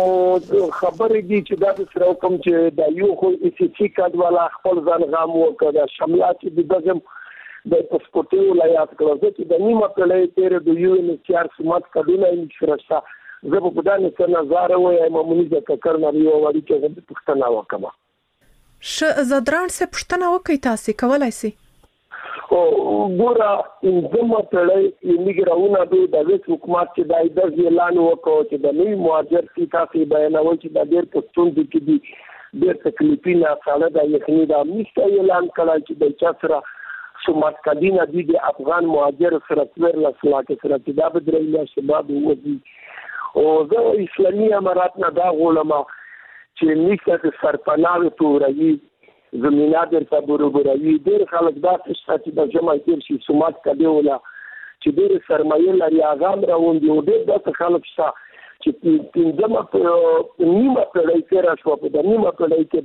خبرې دي چې دا سره کوم چې دا یو خو سی سی کارت والا خپل ځان غام وکړه شملات دي دغه د پاسپورت ولایت کړو چې د نیمه کړې تیر د یو ان سی آر سمات کډونه انشرستا زه په دانه څه نظر وایم مونږه کړنه یو وړي چې د پښتنه وکما ش زدران څه پښتنه وکي تاسو کولای شئ او ګورا انځمه کړې ایمیګراونه د د حکومت چې دای د اعلان وکړو چې د نوی مهاجر کی تاسو بیانول چې د ډېر پښتون دي کې دي ډېر تکلیفونه ساده د یخنی د امنیت اعلان کړل چې د چا سره سمات کدینه دي د افغان مهاجر سره تر لاسه سره د بدرېلا شباب ودی او د اسلامي امارات نه دا غولما چې نیکه سرپناه توري زمينه درته برابروي ډېر خلک دا چې د جمعیت شي سمات کډیولا چې ډېر سرمایه لري اغام راوندي او ډېر د خلک شته چې پنځمه په نیمه کړای کې راځو په د نیمه کړای کې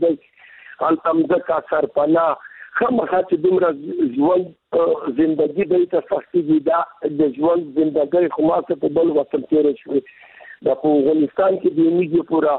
د التمزه کا سرپناه خامخا چې دومره ژوند زندگی د تفصیلي دا د ژوند زندګۍ خلاصه په بل وطن کې راځي د افغانستان کې د میږي پورا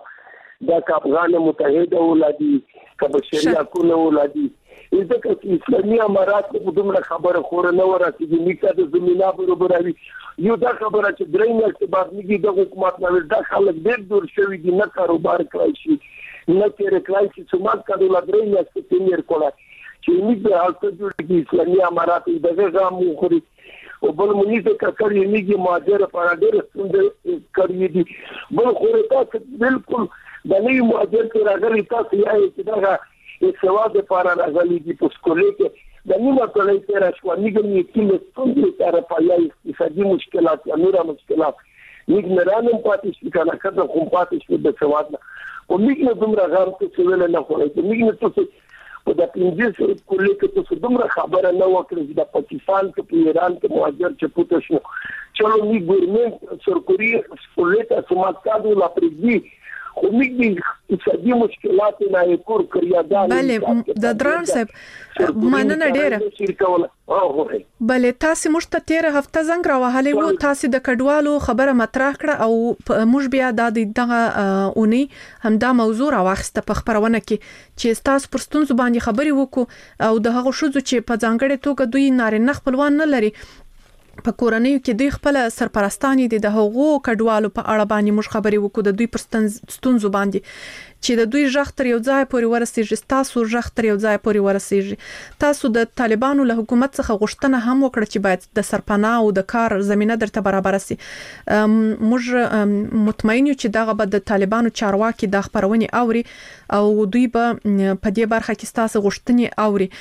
د افغان متحده ولادي کبشري حقوقو ولادي ځکه چې اسلامي امارات په دومره خبره خور نه ورته د میکا د زمينه برابروي یو دا خبره چې درې میاشتې بعد میږي د حکومت نه د خلک ډېر دور شوی دي نه کاروبار کوي شي نه کېره کوي چې څومره کډو لا درې میاشتې تیر کوله چې موږ د حالت جوړ اسلامي امارات دغه غام خوري او بل مونږ ته کړی میږي ماجر پر ډېر ستونزې کړی دي بل خو تاسو بالکل د نوی ماجر کې راغلي تاسو یې چې دا سوا د پارا راغلي دي په سکولې کې د نیمه کړی تر شو موږ یې کله ستونزې تر پایای اقتصادي مشکلات یا نور مشکلات موږ نه رانم پاتې شو کنه کله کوم پاتې شو د سواد او موږ نه دومره غام څه ویل نه خوري موږ نه څه په د پنځه سره کولې کې څه دومره خبره نه وکړي چې د پاکستان کې په ایران کې مهاجر چې پوت شو چلو می ګورنمنت سرکوري سپورټ سمات کادو لا پرېږدي خو موږ د اقتصادي مشکلات نه یې کور کړیا ده. بله د دران صاحب مننه ډیره. بله تاسو موږ ته تیر هفته زنګ راوهلې وو تاسو د کډوالو خبره مطرح کړه او موږ بیا د دغه اونۍ همدا موضوع راوخسته په خبرونه کې چې تاسو پر ستونزو باندې خبرې وکړو او د هغه شوزو چې په ځانګړي توګه دوی نارینه خپلوان نه لري په کورنۍ کې دوی خپل سرپرستانی دي د هغو کډوالو په اړه باندې موږ خبرې وکړو د دوی پر ستونزو باندې چې د دوی ژغ تر یو ځای پورې ورسیږي تاسو ژغ تر یو ځای پورې ورسیږي تاسو د طالبانو له حکومت څخه غوښتنه هم وکړه چې باید د سرپناه او د کار زمينه درته برابر شي موږ مطمئن یو چې دغه به د طالبانو چارواکي د خبرونې اوري او دوی به په دې برخه کې تاسو غوښتنې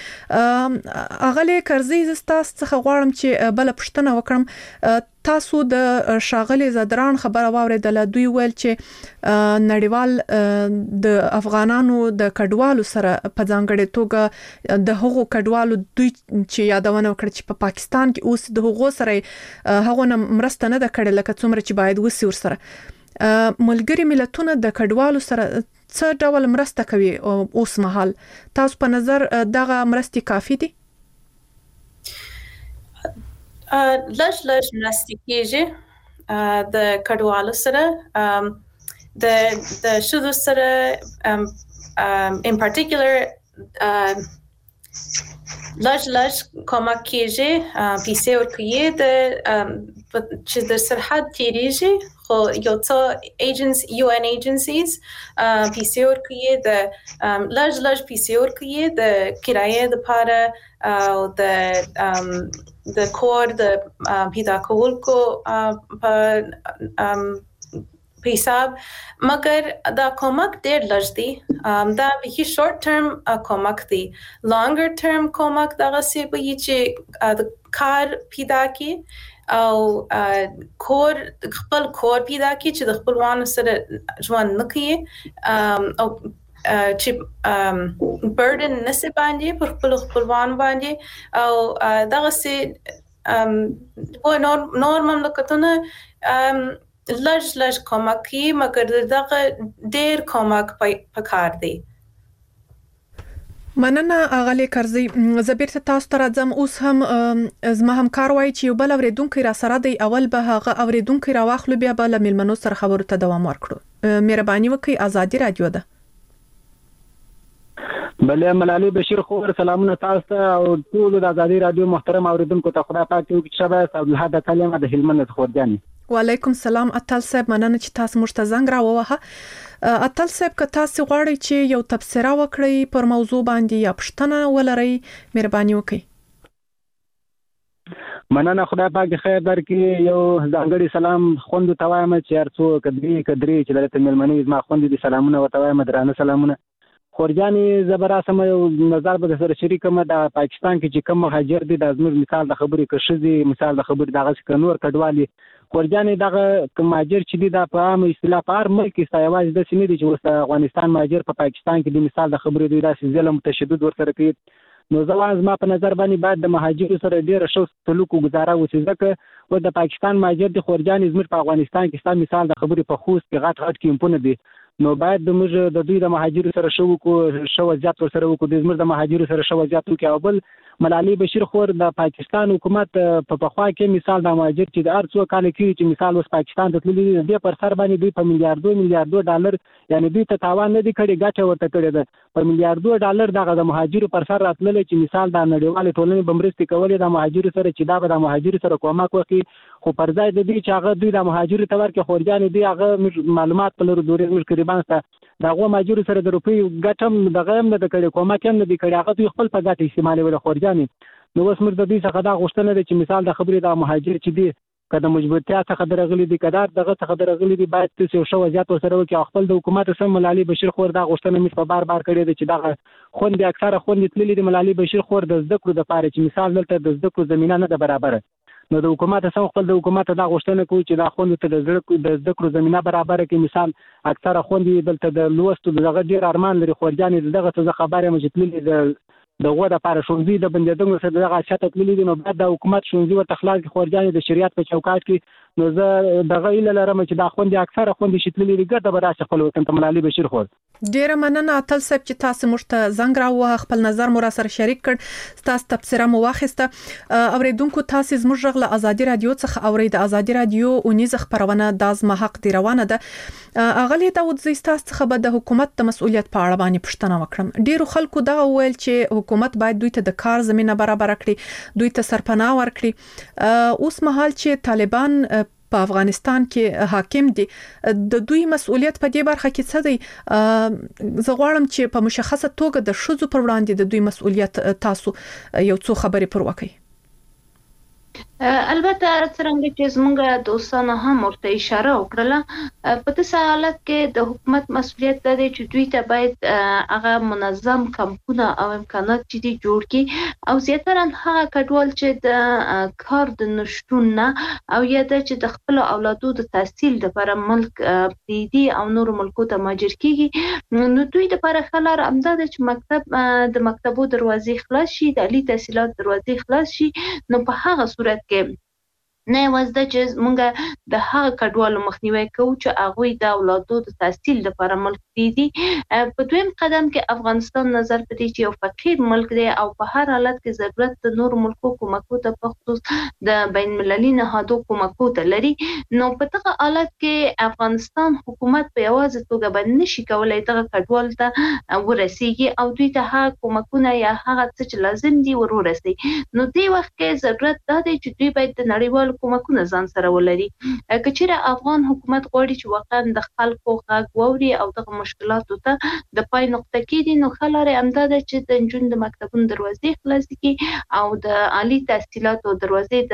اوري اغله کرزي زستاس څخه غواړم چې بل پښتنه وکړم تاسو د شاغلي زدران خبره واوریدله دوی ویل چې نړیوال د افغانانو د کډوالو سره په ځانګړي توګه د هغو کډوالو دوی چې یادونه وکړه چې په پاکستان کې اوس د هغو سره هغه مرسته نه د کړل لکه څومره چې باید وسی ور سره ملګری ملتونه د کډوالو سره څه ډول مرسته کوي اوس مهال تاسو په نظر دغه مرستې کافي دي؟ لږ لږ مرستې کېږي د کډوالو سره د د شذو سره in particular لږ لږ کومک کېږي پیسې ورکوي د چې د سرحد تیریږي خو یو څو ایجنسی یو ان ایجنسیز پیسې ورکوي د لږ لږ پیسې ورکوي د کرایې لپاره او د د کور د پیدا کولو په په حساب مګر دا کومک ډېر لږ دی دا به شورت ټرم کومک دی لانګر ټرم کومک دغه سی به چې کار پیدا کی او کور خپل کور پیدا کی چې د خپلوانو سره ژوند نکړي او چې برډن نسي باندې پر خپل خپلوان باندې او دغه سی و نور مملکتونه لږ لږ کومک کوي مګر دغه ډېر کومک پکار دی. مننه اغلی کرزی زبیرته تاسو ته راځم. اوس هم زما همکار وایي چې یو بل اوریدونکو را سره دی اول به هغه اوریدونکو را واخلو بیا به له میلمنو سره خبرو ته دوام ورکړو. مهرباني وکړئ. آزادي رادیو ده. بله ملالي بشیر خور سلامونه تاسو ته او ټول د آزادي رادیو محترم اوریدونکو ته خدای پاک یو کې شبه عبدالحد کلمه د هلمند خورجاني. وعلیکم السلام. اتل صاحب مننه چې تاسو موږ ته زنګ راووهه. اتل صاحب که تاسو غواړئ چې یو تبصره وکړئ پر موضوع باندې یا پوښتنه ولرئ مهرباني وکړئ. مننه خدای پاک خیر درکړي. یو ځانګړي سلام خوند ته وایم چې هر څو کدري کدري چې دلته ملمنې زما خوند دي سلامونه وته وایم درانه سلامونه. خورجاني زبراسم یو نظر به سره شریکم د پاکستان کې چې کوم مهاجر دي د زموږ مثال د خبرې کشزي مثال د خبرې دغه څخه نور کډوالي خورجاني دغه کوم مهاجر چې دي د په عام اصطلاح په هر ملک کې سایواز د سینې دي چې اوس افغانستان مهاجر په پاکستان کې د مثال د خبرې دوی داسې ظلم تشدد ورسره کوي. نو ځوان ما په نظر باندې باید د مهاجر سره ډیر ښه سلوک وګزاره وشي ځکه و د پاکستان مهاجر د خورجاني زموږ په افغانستان کې ستاسو مثال د خبرې په خوست کې غټ غټ کیمپونه دي. نو باید د موږ د دوی د مهاجر سره شو کو شو زیات سره وکړو د زموږ د مهاجر سره شو زیات وکړو. او بل ملالي بشیر خور د پاکستان حکومت په پخوا کې مثال د مهاجر چې د ارڅو کال کې چې مثال اوس پاکستان ته تللی دی پر سر باندې دوی په میلیارډو میلیارډو ډالر یعنی دوی ته تاوان نه دی کړی ګټه ورته کړی ده په میلیارډو ډالر دغه د مهاجر پر سر راتلل چې مثال د نړیوال ټولنې بمرستي کولې د مهاجر سره چې دا د مهاجر سره کومک وکړي خو پر ځای د دې چې هغه دوی د مهاجر تور کې خورجان دي هغه معلومات په لور دورې موږ قریبان ته دغه مهاجر سره د روپی ګټم دغه هم نه د کړي کومک هم نه دی کړي هغه دوی خپل په ګټه استعمالوي ول خورجان. نو اوس موږ د دې څخه دا غوښتنه ده چې مثال د خبرې د مهاجر چې دی کله مجبورتیا څخه درغلي دي کدار دغه څخه درغلي دي باید تاسو شو وضعیت سره وکړي خپل د حکومت سم ملالي بشیر خور دا غوښتنه مې په بار بار کړې ده چې دغه خوند اکثره خوند تللی دي ملالي بشیر خور د زده کړو د پاره چې مثال دلته د زده کړو زمينه نه ده برابر. نو د حکومت سم خپل د حکومت دا غوښتنه کوي چې دا خوند ته د زده کړو زمينه برابر کړي مثال اکثره خوند دلته د لوستو دغه ډیر ارمان لري خورجان دغه څه خبره مې تللی د دغه د لپاره شونځي د بندیدنګ سره دغه شاته تللی دي. نو بعد د حکومت شونځي او تخلاص کې خورجان د شریعت په چوکاټ کې نو زه دغه ایله لرم چې دا خوندې اکثره خوندې شتلې دي ګټه به راشي خپل وطن ته ملالي بشیر خور. ډیره مننه اتل صاحب چې تاسو موږ ته زنګ راووه خپل نظر مو را سره شریک کړ تاسو تبصره مو واخیسته. اوریدونکو تاسو زموږ غږ له آزادي رادیو څخه اورید آزادي رادیو اونیز خبرونه د ازما حق دی روانه ده. اغلی داود زیستاس څخه به د حکومت د مسؤلیت په اړه باندې پوښتنه وکړم. ډیرو خلکو دا ویل چې حکومت باید دوی ته د کار زمينه برابر کړي دوی ته سرپناه ورکړي. اوس مهال چې طالبان په افغانستان کې حاکم دي د دوی مسؤلیت په دې برخه کې څه دی؟ زه غواړم چې په مشخصه توګه د شذو پر وړاندې د دوی مسؤلیت تاسو یو څو خبرې پر وکړئ. البته څنګه چې زمونږ دوستانو هم ورته اشاره وکړه په دې حالت کې د حکومت مسؤلیت دی چې دوی ته باید هغه منظم کمپونه او امکانات چې دي جوړ کړي او زیاتره هغه کډوال چې د کار د نشټون نه او یا د چې د خپل اولادو د تحصیل لپاره ملک پریدي او نور ملکو ته مهاجر کیږي نو دوی لپاره خلار امداد چې مکتب د مکتبو دروازې خلاص شي د عالی تحصیلات دروازې خلاص شي نو په هغه صورت کې نه وځي چې مونږ د هغه کډوالو مخنیوي کوو چې هغه د اولادو د تحصیل لپاره ملک دي. په دویم قدم کې افغانستان نظر پدې چې یو فقیر ملک دی او په هر حالت کې ضرورت د نور ملکو کومکو ته په خصوص د بین المللي نهادو کومکو ته لري. نو په دغه حالت کې افغانستان حکومت په یوازې توګه باندې نشي کولای دغه کډوال ته ورسیږي او دوی ته هغه کومکونه یا هغه څه چې لازم دي ورورسي. نو دې وخت کې ضرورت دا دی چې دوی باید د نړیوال نړیوال کومکونه ځان سره ولري. کچېره افغان حکومت غواړي چې واقعا د خلکو غږ واوري او دغه مشکلاتو ته د پای نقطه کېږدي، نو ښه لاره همدا ده چې د نجونو د مکتبونو دروازې خلاصې کړي او د عالي تحصیلاتو دروازې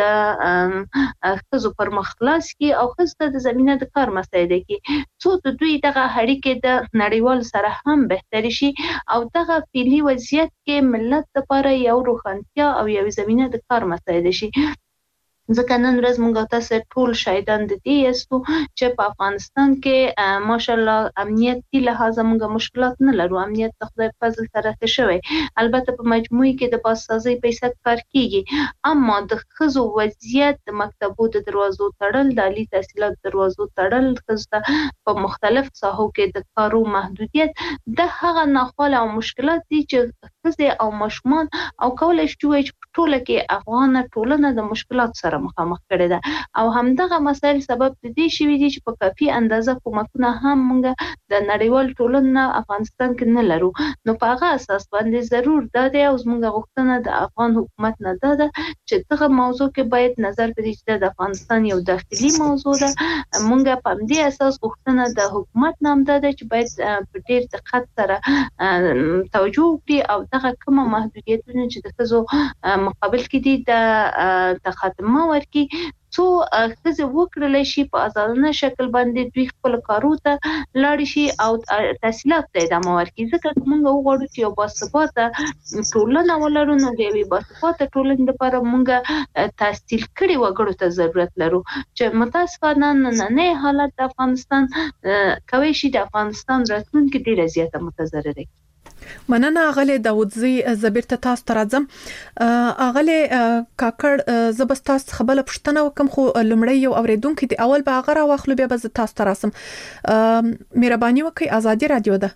د ښځو پر مخ خلاص کړي او ښځو ته د زمینه د کار مساعده کړي، څو د دوی دغه اړیکې د نړیوال سره هم بهتري شي او دغه فعلي وضعیت کې ملت لپاره یو روښانتیا او یو زمینه د کار مساعده شي. ځکه نن ورځ موږ تاسو ټول شاهدان د دې یاستو چې په افغانستان کې ماشاءالله امنیتي لحاظ موږ مشکلات نه لرو، امنیت د خدای فضل سره ښه شوی، البته په مجموعي کې د بازسازي پیسې کار کیږي، اما د ښځو وضعیت د مکتبو د دروازو تړل، د عالي تحصیلات دروازو تړل، ښځو په مختلف ساحو کې د کارو محدودیت، د هغه ناخواله او مشکلات دي چې ښځې او ماشومان او کولای شي چې ټوله کې افغان ټولنه د مشکلات سره مخامخ کړي ده او همدغه مسایل سبب د دې شوي دي چې په کافي اندازه کومکونه هم موږ د نړیوال ټولنه افغانستان کې نه لرو. نو په هغه اساس باندې ضرور دا دی او زموږ غوښتنه د افغان حکومت نه ده چې دغه موضوع کې باید نظر پرې چې د افغانستان یو داخلي موضوع ده. موږ په دې اساس غوښتنه د حکومت نه ده چې باید په ډیر دقت سره توجه وکړي او دغه کومه محدودیتونه چې د ښځو مقابل کې دي د خاتمه ورکړي، څو ښځې وکړلی شي په ازادانه شکل باندې دوی خپل کارو ته لاړ شي او تحصیلات ته ادامه ورکړي. ځکه موږ وغواړو چې یو باثباته ټولنه ولرو، نو د یوې باثباته ټولنې لپاره موږ تحصیل کړي وګړو ته ضرورت لرو چې متاسفانه نننی حالت د افغانستان کوي شي د افغانستان راتلونکې ډېره زیاته متضرره کړي. مننه اغلی داودزی زبیر ته تاسو ته راځم. اغلی کاکړ زبست تاسو خبره پښتنه وکم خو لمړی یو اوریدونکو دی اول به هغه راوخلو بیا به تاسو ته راسم. مهرباني وکړئ، ازادي رادیو ده.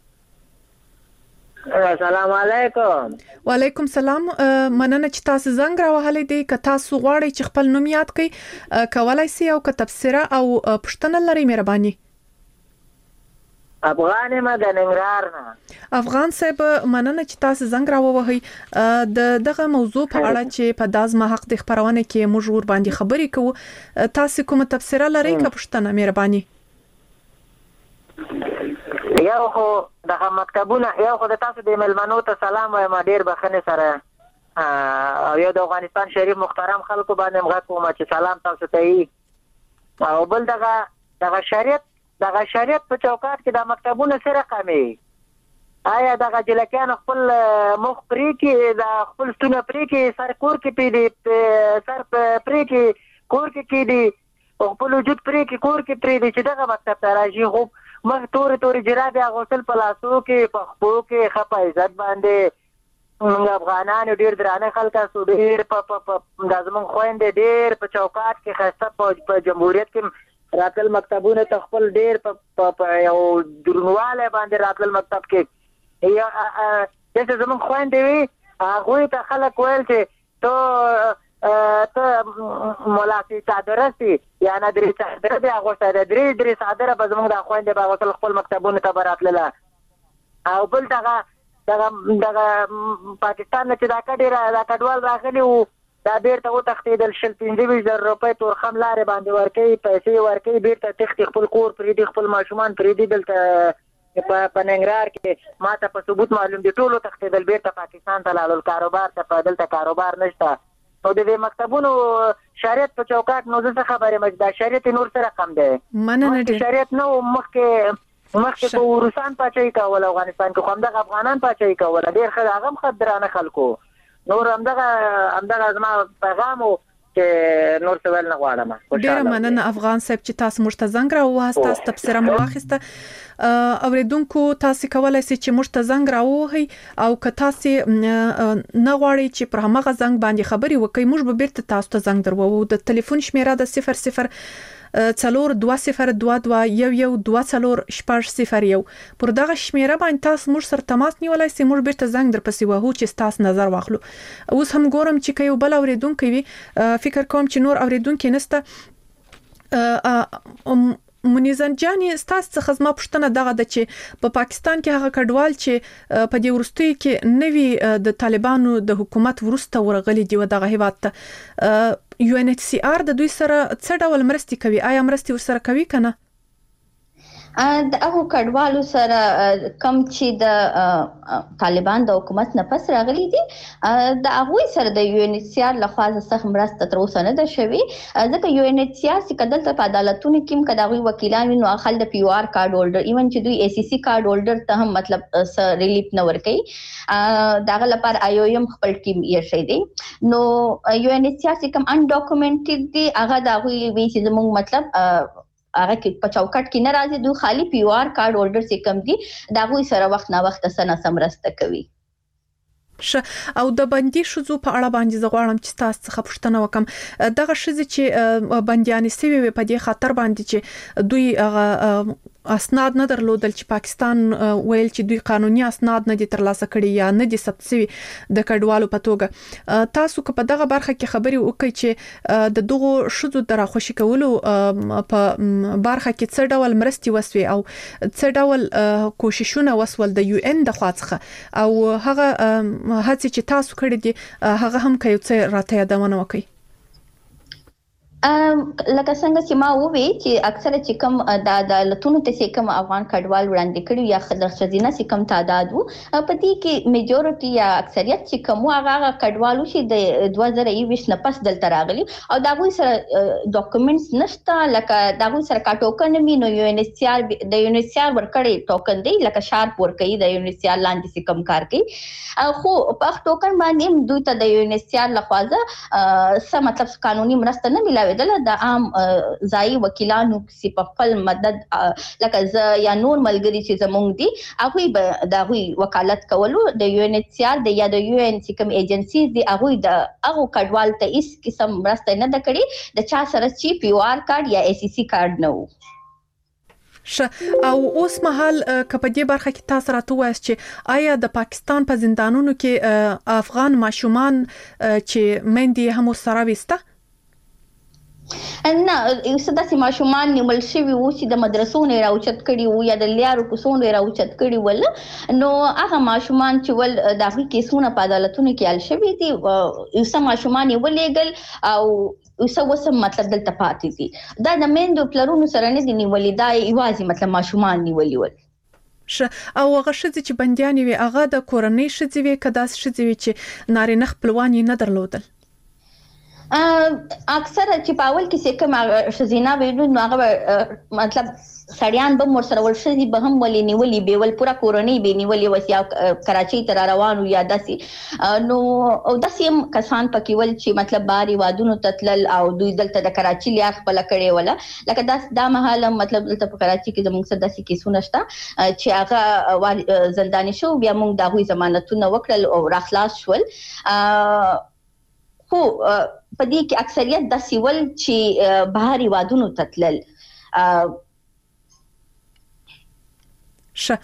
السلام علیکم. وعلیکم سلام. مننه چې تاسو زنګ راوهلې دی. که تاسو غواړئ چې خپل نوم یاد کړئ کولای شئ او که تبصره او پښتنه لري مهرباني. افغان ما د ننګرهار نه. افغان صاحب مننه چې تاسو زنګ راووهئ د دغه موضوع په اړه چې په دازمه حق د خبرونه کې موږ ور باندې خبرې کوو، تاسو کومه تفسیر لرئ که پښتنه مهرباني؟ یو خو دغه مکتبونه یو خو د تاسو د ملمنو ته سلام وایم ډیر بخنه سره او یو د افغانستان شریف محترم خلکو باندې مغه کوم چې سلام تاسو ته یې او بل دغه دغه شریعت دغه شریعت په چوکاټ کې د مکتبونو سره کمي آیا دغه جلکیان خپل مخ پرې کې د خپل ستونه پرې کې سر کور کې پیډي سر پرې کې کور کې کې دي خپل وجود پرې کې کور کې پرې دي چې دغه مکتب ته راشي خو مخ تور تور جرابې غوسل په لاسو کې په خپو کې خپه عزت باندې افغانان ډیر درانه خلک سو ډیر په د زمون خويندې ډیر په چوکاټ کې خسته په جمهوریت کې راتل مکتبونه ته خپل ډیر په یو درنواله باندې راتل مکتب کې یا چې زمون خويندې وي هغه ته خلک ویل چې ته ته مولاسي صادرسي یا نه درې صادره دی هغه سره درې درې صادره به زمون د خويندې به وصل خپل مکتبونه ته براتله او بل دغه دغه دغه پاکستان چې دا کډیره دا کډوال راغلی وو دا بیرته و تختیدل شل پنځه زره روپۍ تور خم لارې باندې ورکې پیسې ورکې بیرته تختی خپل کور پرې دی خپل ماشومان پرې دی دلته په ننګرهار کې ماته په ثبوت معلوم دي ټولو تختیدل بیرته پاکستان ته لاړل کاروبار ته په دلته کاروبار نشته نو د مکتبونو شریعت په چوکاټ نو څه خبره مجدا شریعت نور سره کم دی مننه ډیر شریعت نو مخکې مخکې په روسان پاچای کول افغانستان کې هم د افغانان پاچای کول ډیر خداغم خدرانه خلکو نور همدغه همدغه زما پیغام چې نور څه ول نه غواړم. ډیر مننه افغان صاحب چې تاسو موږ ته زنګ راووهاست، تاسو تبصره مو واخیسته. اوریدونکو تاسو کولای شئ چې موږ ته زنګ راووهئ او که تاسو نه غواړئ چې پر هغه زنګ باندې خبري وکړئ موږ به بیرته تاسو ته زنګ دروو. د ټلیفون شمیره د صفر صفر څلور دوه صفر دوه دوه یو یو دوه څلور شپږ صفر یو پر دغه شمیره باندې تاسو موږ سره تماس نیولای شئ، موږ بیرته زنګ در پسې وهو چې تاسو نظر واخلو. اوس هم ګورم چې یو بل اوریدونکو وي، فکر کوم چې نور اوریدونکو نسته. منیزن جان ستاسو څخه زما پوښتنه دغه د چې په پاکستان کې هغه کډوال چې په دې ورستۍ کې نوي د طالبانو د حکومت ورسته ورغلي دی دغه هیواد ته یو ان ایچ سی آر د دوی سره څه ډول مرستې کوي؟ آیا مرستې ورسره کوي کنه؟ د هغه کډوالو سره کم چې د طالبان د حکومت نه پس راغلي دي د هغه سره د یو ان ایچ سی آر لخوا څخه مرسته تر اوسه نه ده شوی، ځکه یو ان ایچ سی آر چې کدل په عدالتونو کې کدا غوي وکیلان نو خل د پی او آر کارت هولډر ایون چې دوی ای سی سی کارت هولډر ته هم مطلب ریلیف نه ورکي داغه لپاره آی او ایم خپل ټیم یې شي دي نو یو ان ایچ سی آر چې کوم ان ډاکومنټډ دي هغه دا غوي وی چې زموږ مطلب هغه کې په چوکاټ کې ناراضي دوی خالی پی او آر کارت هولډر چې کم دي دا غوي سره وخت نه وخت سره سمرسته کوي. ش او د بندي شذو په اړه باندې زغواړم چې تاسو څخه پوښتنه وکم دغه شذ چې بنديانې سوي په دې خاطر باندې چې دوی هغه اسناد نه درلودل چې پاکستان ویل چې دوی قانوني اسناد نه دي ترلاسه کړي یا نه دي ثبت شوی د کډوالو په توګه، تاسو که په دغه برخه کې خبري وکړئ چې د دغه شذو در خوشی کولو په برخه کې څه ډول مرستي وسوي او څه ډول کوششونه وسول د یو ان د خوا څخه او هغه هڅه چې تاسو کړې دي هغه هم کوي څه راته یادونه وکړي؟ ام لکه څنګه چې ما ووی چې اکثره چې کوم د عدالتونو ته کوم افغان کډوال وړاندې کړي یا خزینه چې کوم تعداد وو په دې کې میجورټي یا اکثریت چې کوم هغه کډوالو چې د دوه زره یوویشت نه پس دلته راغلي او دا غوي سره ډاکومېنټس نشته، لکه دا غوي سره کا ټوکن مې نو یو ان ایچ سی آر د یو ان ایچ سی آر ورکړي ټوکن دی لکه شارپ ورکړي د یو ان ایچ سی آر لاندې چې کوم کار کوي خو په ټوکن باندې دوی ته د یو ان ایچ سی آر لخوا څه مطلب قانوني مرسته نه ملاوي د عام ځای وکیلانو چې په خپل مدد لکه ز یا نور ملګری چې زمونږ دي هغه به د هغه وکالت کولو د یو ان ایچ سی آر د یا د یو ان سی کوم ایجنسیز دي هغه د هغه کډوال ته هیڅ قسم مرسته نه ده کړې د چا سره چې پی او آر کارت یا ای سی سی کارت نه وو. ش او اوس مهال کپ دې برخه کې تاسو راته وایي چې آیا د پاکستان په زندانونو کې افغان ماشومان چې مندي هم سره وسته؟ نه یو څه داسې ماشومان نیول شوي وو چې د مدرسو نه راوچت کړي وو یا د لیارو کوڅو نه راوچت کړي ول نو هغه ماشومان چې ول د هغوی کیسونه په عدالتونو کې حل شوي دي یو څه ماشومان یې ولېږل او یو څه اوس هم مطلب دلته پاتې دي دا د میندو پلرونو سره نه دي نیولي دا یوازې مطلب ماشومان نیولي ول. ش او هغه ښځې چې بندیانې وي هغه د کورنۍ ښځې وي که داسې ښځې وي چې نارینه خپلوان یې نه درلودل؟ اکثر چې پاول کې کوم شزینا ویډیو نو هغه مطلب سړیان به مر سره ورشي به هم ولې نیولې به ول پورا کورونی به نیولې وسیا کراچۍ تر روانو یا داسي نو او داسي کسان پکې ول چې مطلب باري وادونو تتلل او دوی دلته د کراچۍ لیا خپل کړي ولا لکه دا دا محل مطلب دلته په کراچۍ کې زموږ سره داسي کیسونه شته چې هغه زنداني شو بیا موږ د هغوی ضمانتونه وکړل او راخلاص شول. خو په دې کې اکثریت د سیول چې بهاري وادونو تتلل ش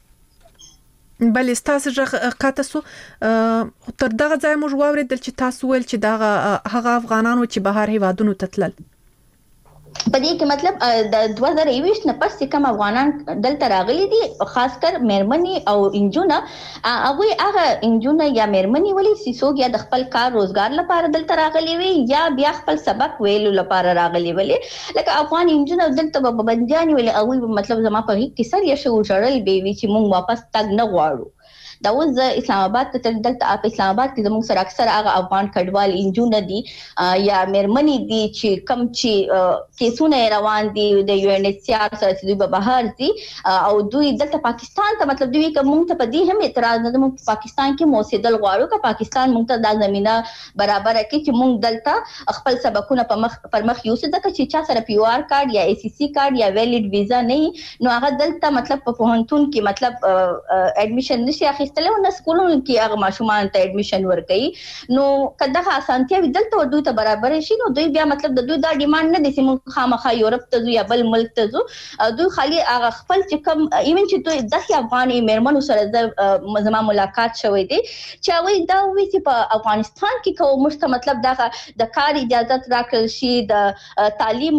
بل تاسو ژغ قاتسو تر دغه ځای موږ واوریدل چې تاسو ول چې دغه هغه افغانانو چې بهر هیوادونو تتلل په دې کې مطلب د دوه زره یوویشت نه پس کوم افغانان دلته راغلي دي خاص کر مېرمنې او انجونه هغه هغه انجونه یا مېرمنې ولې سیسوګ یا د خپل کار روزګار لپاره دلته راغلي وي یا بیا خپل سبق ویلو لپاره راغلي ولې لکه افغان انجونه دلته په بنديان ولې هغه مطلب زما په کې سر یې شو جړل به وی چې مونږ واپس تګ نه غواړو. دا اوس اسلام آباد ته دلته په اسلام آباد کې زموږ سره اکثر هغه افغان کډوال انجونه دي یا مېرمنې دي چې کم چې کیسونه روان دي د یو ان ایچ سی آر سره چې دوی به بهر دي او دوی دلته پاکستان ته مطلب دوی کوم ته په دې هم اعتراض نه موږ پاکستان کې موسیدل غواړو که پاکستان موږ ته د زمينه برابر کړي چې موږ دلته خپل سبقونه په مخ پر مخ یو څه د چې چا سره پی او آر کارت یا ای سی سی کارت یا ویلیډ ویزا نه نو هغه دلته مطلب په پوهنتون کې مطلب اډمیشن نشي اخیستلو نه سکولونو کې هغه ماشومان ته اډمیشن ورکړي نو کله اسانتیا دلته دوی ته برابر شي نو دوی بیا مطلب د دوی دا ډیماند نه دي چې موږ خامخا یورپ ته ځو یا بل ملک ته ځو دوی خالي هغه خپل چې کوم ایون چې دوی د افغاني مېرمنو سره زما ملاقات شوې دي چې هغه دا وی چې په افغانستان کې کوم مشته مطلب دا د کار اجازه راکړل شي د تعلیم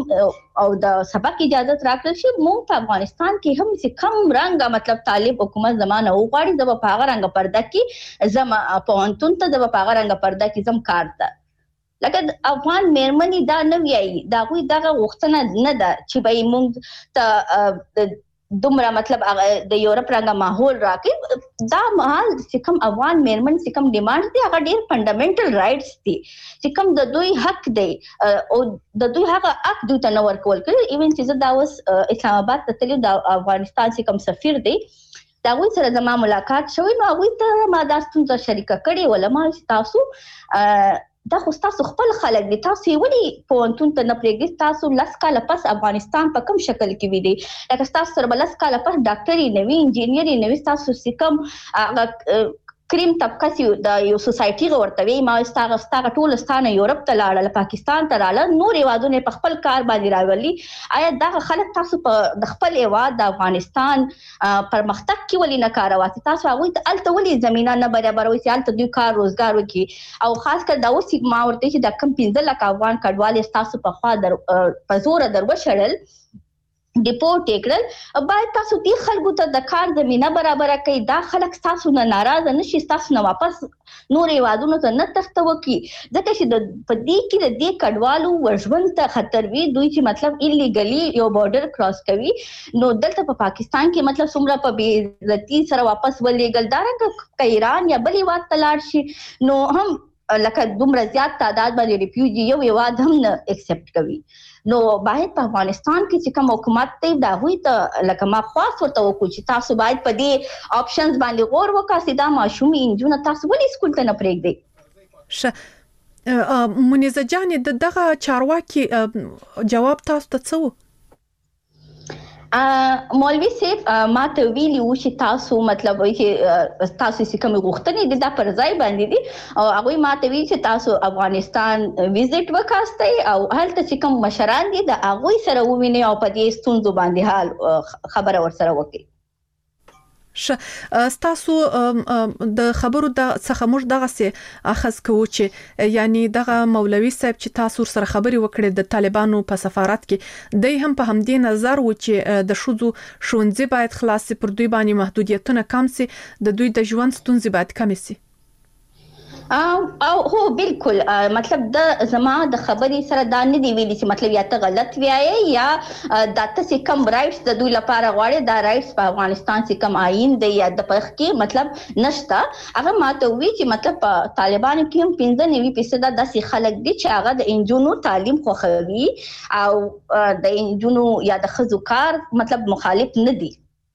او د سبق اجازه راکړل شي مونږ په افغانستان کې هم چې کم رنګه مطلب طالب حکومت زمانه وغواړي د په هغه رنګ پرده کې زم په انتون ته د په هغه رنګ پرده کې زم کار ده لکه افغان مېرمنې دا نه ویایي دا غوي دغه غوښتنه نه ده چې به مونږ ته دومره مطلب د یورپ رنګه ماحول راکې دا مهال چې کوم افغان مېرمن چې کوم ډیمانډ دي هغه ډېر فنډامنټل رائټس دي چې کوم د دوی حق دی او د دوی هغه حق دوی ته نه ورکول کېږي ایون چې زه دا اوس اسلام آباد ته تللی د افغانستان چې کوم سفیر دی دا غوي سره زما ملاقات شوی نو هغوی ته ما دا ستونزه شریکه کړې وله ما چې تاسو دا خو تاسو خپل خلک دي تاسو ولې پوهنتون ته نه پرېږدئ تاسو لس کاله پس افغانستان په کوم شکل کې وي دی لکه تاسو سره به لس کاله پس ډاکټري نه وي انجینري نه وي تاسو چې کوم کریم طبقه چې د یو سوسایټي ورته وي ما ستاسو ستاسو ټول ستانه یورپ ته لاړل پاکستان ته لاړل نور هیوادونه په خپل کار باندې راولي آیا دا خلک تاسو په د خپل هیواد د افغانستان پرمختګ کې ولې نه کاروي تاسو هغه ته الته ولې زمينه نه برابروي چې الته دوی کار روزګار وکړي او خاص کر دا اوس ما ورته چې د کم پنځه لک افغان کډوال تاسو په خوا در په زور دروشړل ډیپورټ کړل باید تاسو دې خلکو ته د کار زمينه برابر کړئ دا خلک تاسو نه ناراضه نشي تاسو نه واپس نور یوادونو ته نه تخته وکي ځکه چې د پدې کې د دې کډوالو ورژوند ته خطر وي دوی چې مطلب ایلیګلی یو بارډر کراس کوي نو دلته په پاکستان کې مطلب څومره په بې عزتي سره واپس ولېګل دا رنګ ایران یا بل هیواد ته لاړ شي نو هم لکه دومره زیات تعداد باندې ریفیوجی یو هیواد هم نه ایکسپټ کوي نو باید په افغانستان کې چې کوم حکومت ته دا وي ته لکه ما خاص ورته وکړو چې تاسو باید په دې آپشنز باندې غور وکړئ دا ماشومې انجونه تاسو ولې سکول ته نه پرېږدئ ش منیزه جان دغه چارواکي جواب تاسو ته څه مولوی صاحب ما ته ویلی و چې تاسو مطلب چې تاسو چې کوم غوښتنې دي دا پر ځای باندې دي او هغه ما ته ویل چې تاسو افغانستان ویزټ وکاستئ او هلته چې کوم مشران دي دا هغه سره وویني او په دې ستونزو باندې حال خبره ورسره وکړي ش تاسو د خبرو د څخه موږ دغه سه اخذ کوو چې یعنی دغه مولوی صاحب چې تاسو سره خبري وکړې د طالبانو په سفارت کې د هم په همدې نظر و چې د شوزو شونځي باید خلاص پر دوی باندې محدودیتونه کم سي د دوی د ژوند ستونزې باید کم سي او هو بالکل مطلب د زما د خبرې سره دا نه دی ویلي چې مطلب یا ته غلط وایې یا د تاسو کم رائټس د دوی لپاره غواړي دا رائټس په افغانستان کې کم آئین دی یا د پخ کې مطلب نشته هغه ماته وی چې مطلب طالبانو کې هم پنځه نوي فیصد داسې خلک دي چې هغه د انجونو تعلیم خوښوي او د انجونو یا د خزو کار مطلب مخالف نه دي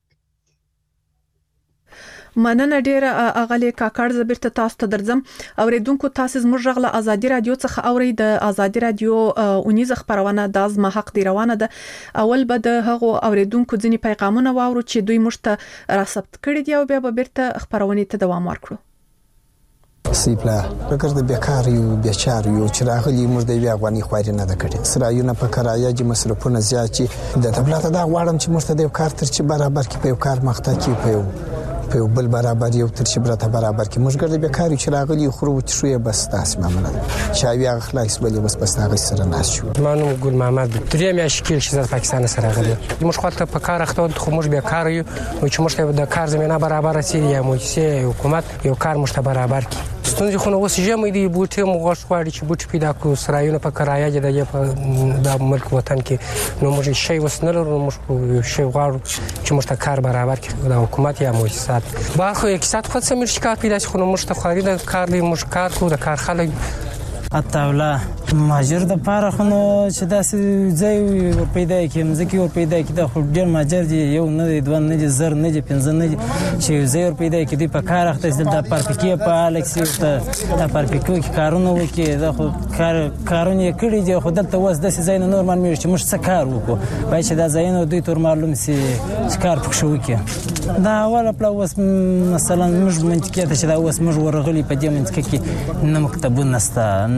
مننه ډیره اغلی کاکړ زبرته تاسو ته درځم اوریدونکو تاسو زموږ غله ازادي رادیو څخه اوري د ازادي رادیو اونیز خبرونه د ازما حق دی روانه ده اول به د هغو اوریدونکو ځینی پیغامونه واورو چې دوی مشته را ثبت کړي دي او بیا به بیرته خبرونه ته دوام ورکړو سیپلا فکر د بیکار یو بیچار یو چې راغلی موږ د افغاني خواري نه د کړي سرایونه په کرایه چې مصرفونه زیات چې د دولت دا غواړم چې موږ ته د کار تر چې برابر کې په یو کار مخته کې په یو په بل برابر یو تر شبرته برابر کې موږ ګرځي بیکاری چې راغلی خو چې شوې بس تاسو معاملې چا بیا خلاص بلې بس بس هغه سره ناس شو مانو ګل محمد درې میاشتې کې چې پاکستان سره راغلی موږ خو ته په کار اخته خو موږ بیکار یو چې موږ د کار زمينه برابر سي یا موږ حکومت یو کار موږ برابر کی ستونزې خو نو اوس جمع دي بوټي موږ غواړي چې بوټي پیدا کو سرایونه په کرایه کې د ملک وطن کې نو موږ شی وسنل موږ شی غواړو چې موږ کار برابر کړو د حکومت یا مؤسسات باخو اقتصاد خود سمیر شکایت پیدا شي خو نو موږ ته خواري د کار دی موږ کار کوو د کار خلک اتاوله ماجر د پاره خو نو چې داسې ځای ور پیدا کیم ځکه ور پیدا کی د خو ډیر ماجر دی یو نه دی دوه نه دی زر نه دی پنځه نه دی چې ځای ور پیدا کی دی په کار اخته د پارپیکي په الکسي ته د پارپیکو کې کارونه وکي د خو کار کارونه کړی دی خو دلته وس د ځای نه نورمال مې چې موږ څه کار وکړو بای چې دا ځای نه دوی تور معلوم سي چې کار پکښ وکي دا اوله پلا وس مثلا موږ منطقه ته چې دا وس موږ ورغلی په دې منطقه کې نه مکتبونه نسته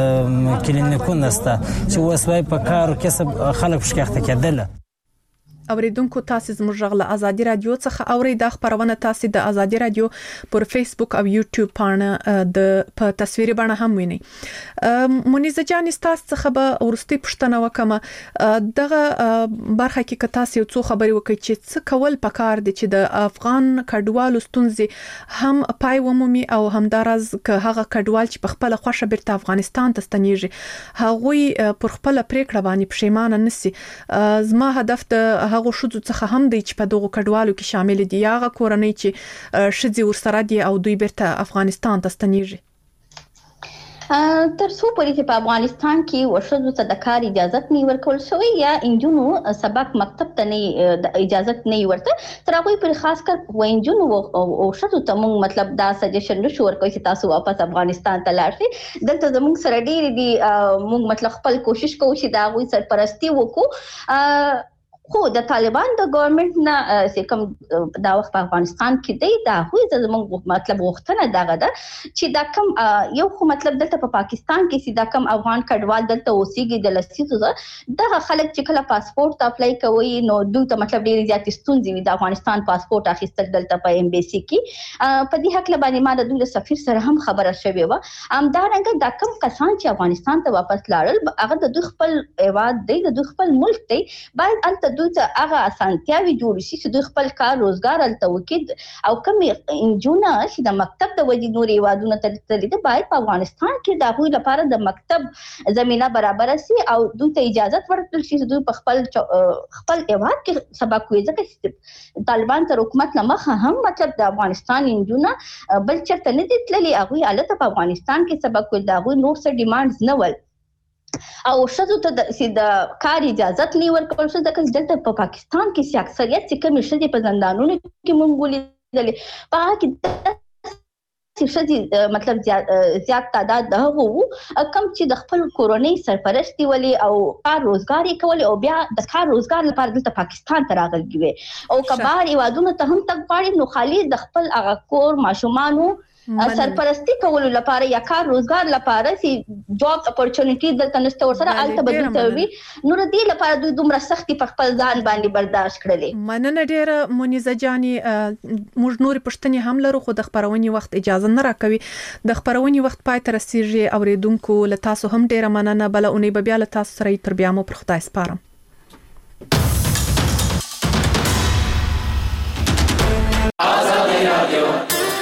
کلینیکونه نسته چې وسوي په کار کسب خلک شکایت کېدل اوریدونکو تاسو زموږ غږ له ازادي رادیو څخه اوري. د خبرونه تاسو د ازادي رادیو پر فیسبوک او یوټیوب باندې د په تصویري باندې هم ویني. مونیزه جان تاسو څخه به ورستي پښتنه وکم دغه برخه کې تاسو یو څو خبري وکړي چې څه کول پکار دي چې د افغان کډوالو ستونزې هم پای ومومي او همدارز که هغه کډوال چې په خپل خوښه بیرته افغانستان ته ستنیږي هغوی پر خپل پریکړه باندې پښیمانه نشي. زما هدف د هغه شوزو څخه هم دی چې په دغه کډوالو کې شامل دي هغه کورنۍ چې شذي ورسره دي او دوی بیرته افغانستان ته ستنیږي. تر څو پورې چې په افغانستان کې وشو ته د کار اجازه نه ورکول شوی یا انجونو سبق مکتب ته نه اجازه نه ورته تر هغه پر خاص کر وینجونو او شتو ته موږ مطلب دا سجیشن نشو ورکوي چې تاسو واپس افغانستان ته لاړ شئ. دلته زموږ سره ډیر دي موږ مطلب خپل کوشش کوو چې دا غوي سرپرستی وکړو. خو د طالبان د ګورنمنت نه چې کوم دا وخت په افغانستان کې دی دا هوی زموږ مطلب غوښتنه دغه ده چې دا کوم یو خو مطلب دلته په پاکستان کې چې دا کوم افغان کډوال دلته اوسېږي د لسیزو دغه خلک چې کله پاسپورت ته اپلای کوي نو دوی ته مطلب ډېر زیات ستونزې وي د افغانستان پاسپورت اخیستل دلته په ایمبیسي کې. په دې حق باندې ما د دوی سفیر سره هم خبره شوې و. همدارنګه دا کوم کسان چې افغانستان ته واپس لاړل هغه د دوی خپل هیواد دی د دوی خپل ملک دی باید الته دوی ته هغه اسانتیاوي جوړ شي چې دوی خپل کار روزګار الته وکړي او کوم انجونه چې د مکتب د وجې نور یوادونه ته تللي دي باید په افغانستان کې د هغوی لپاره د مکتب زمينه برابر شي او دوی ته اجازه ورکړل شي چې دوی په خپل خپل هیواد کې سبق وایي. ځکه طالبان تر حکومت نه مخه هم مطلب د افغانستان انجونه بل چرته نه دي تللي هغوی الته په افغانستان کې سبق وایي. د هغوی نور څه ډیمانډز نه ول او شذو ته د کار اجازه نه ورکول شو ځکه دلته په پاکستان کې چې اکثریت چې کوم شذي په زندانونو کې مونږ ولیدل په هغه کې چې شذي مطلب زیات تعداد ده وو کم چې د خپل کورونی سرپرستی ولي او کار روزګار یې کول او بیا د کار روزګار لپاره دلته پاکستان ته راغلي وي او کبار ایوادونو ته هم تک غواړي نو خالي د خپل هغه کور ماشومانو سرپرستی کولو لپاره یا کار روزګار لپاره چې جاب اپورچونټی دلته نشته ورسره الته بدلته وي نو دې لپاره دوی دومره سختي په خپل ځان باندې برداشت کړلې. مننه ډیره مونیزه جاني. موږ نور پښتني هم لرو خو د خبرونې وخت اجازه نه راکوي. د خبرونې وخت پای ته رسیږي اوریدونکو له تاسو هم ډیره مننه. بل اونۍ به بیا له تاسو سره تر بیا مو پر خدای سپارم. ازادي رادیو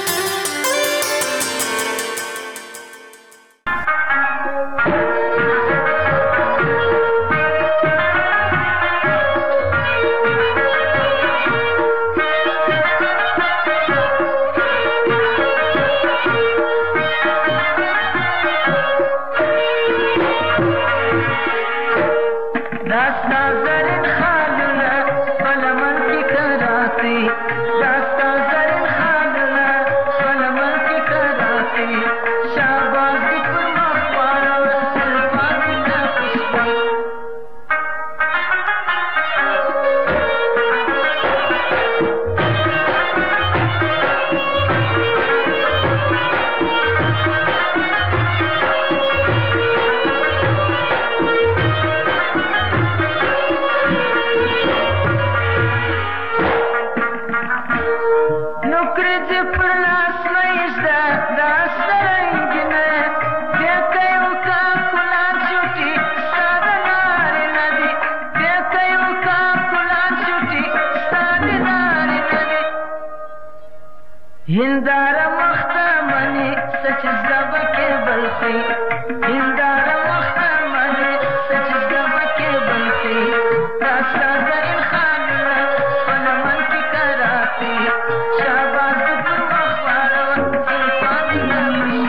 هنداره مختمنی سچ زبکه بلخی هنداره مختمنی سچ زبکه بلخی راستا زرین خانه فلمن کی کراتی شاباز پر مخوارو سلطانی نمشی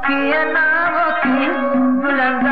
وکی نامو کی بلند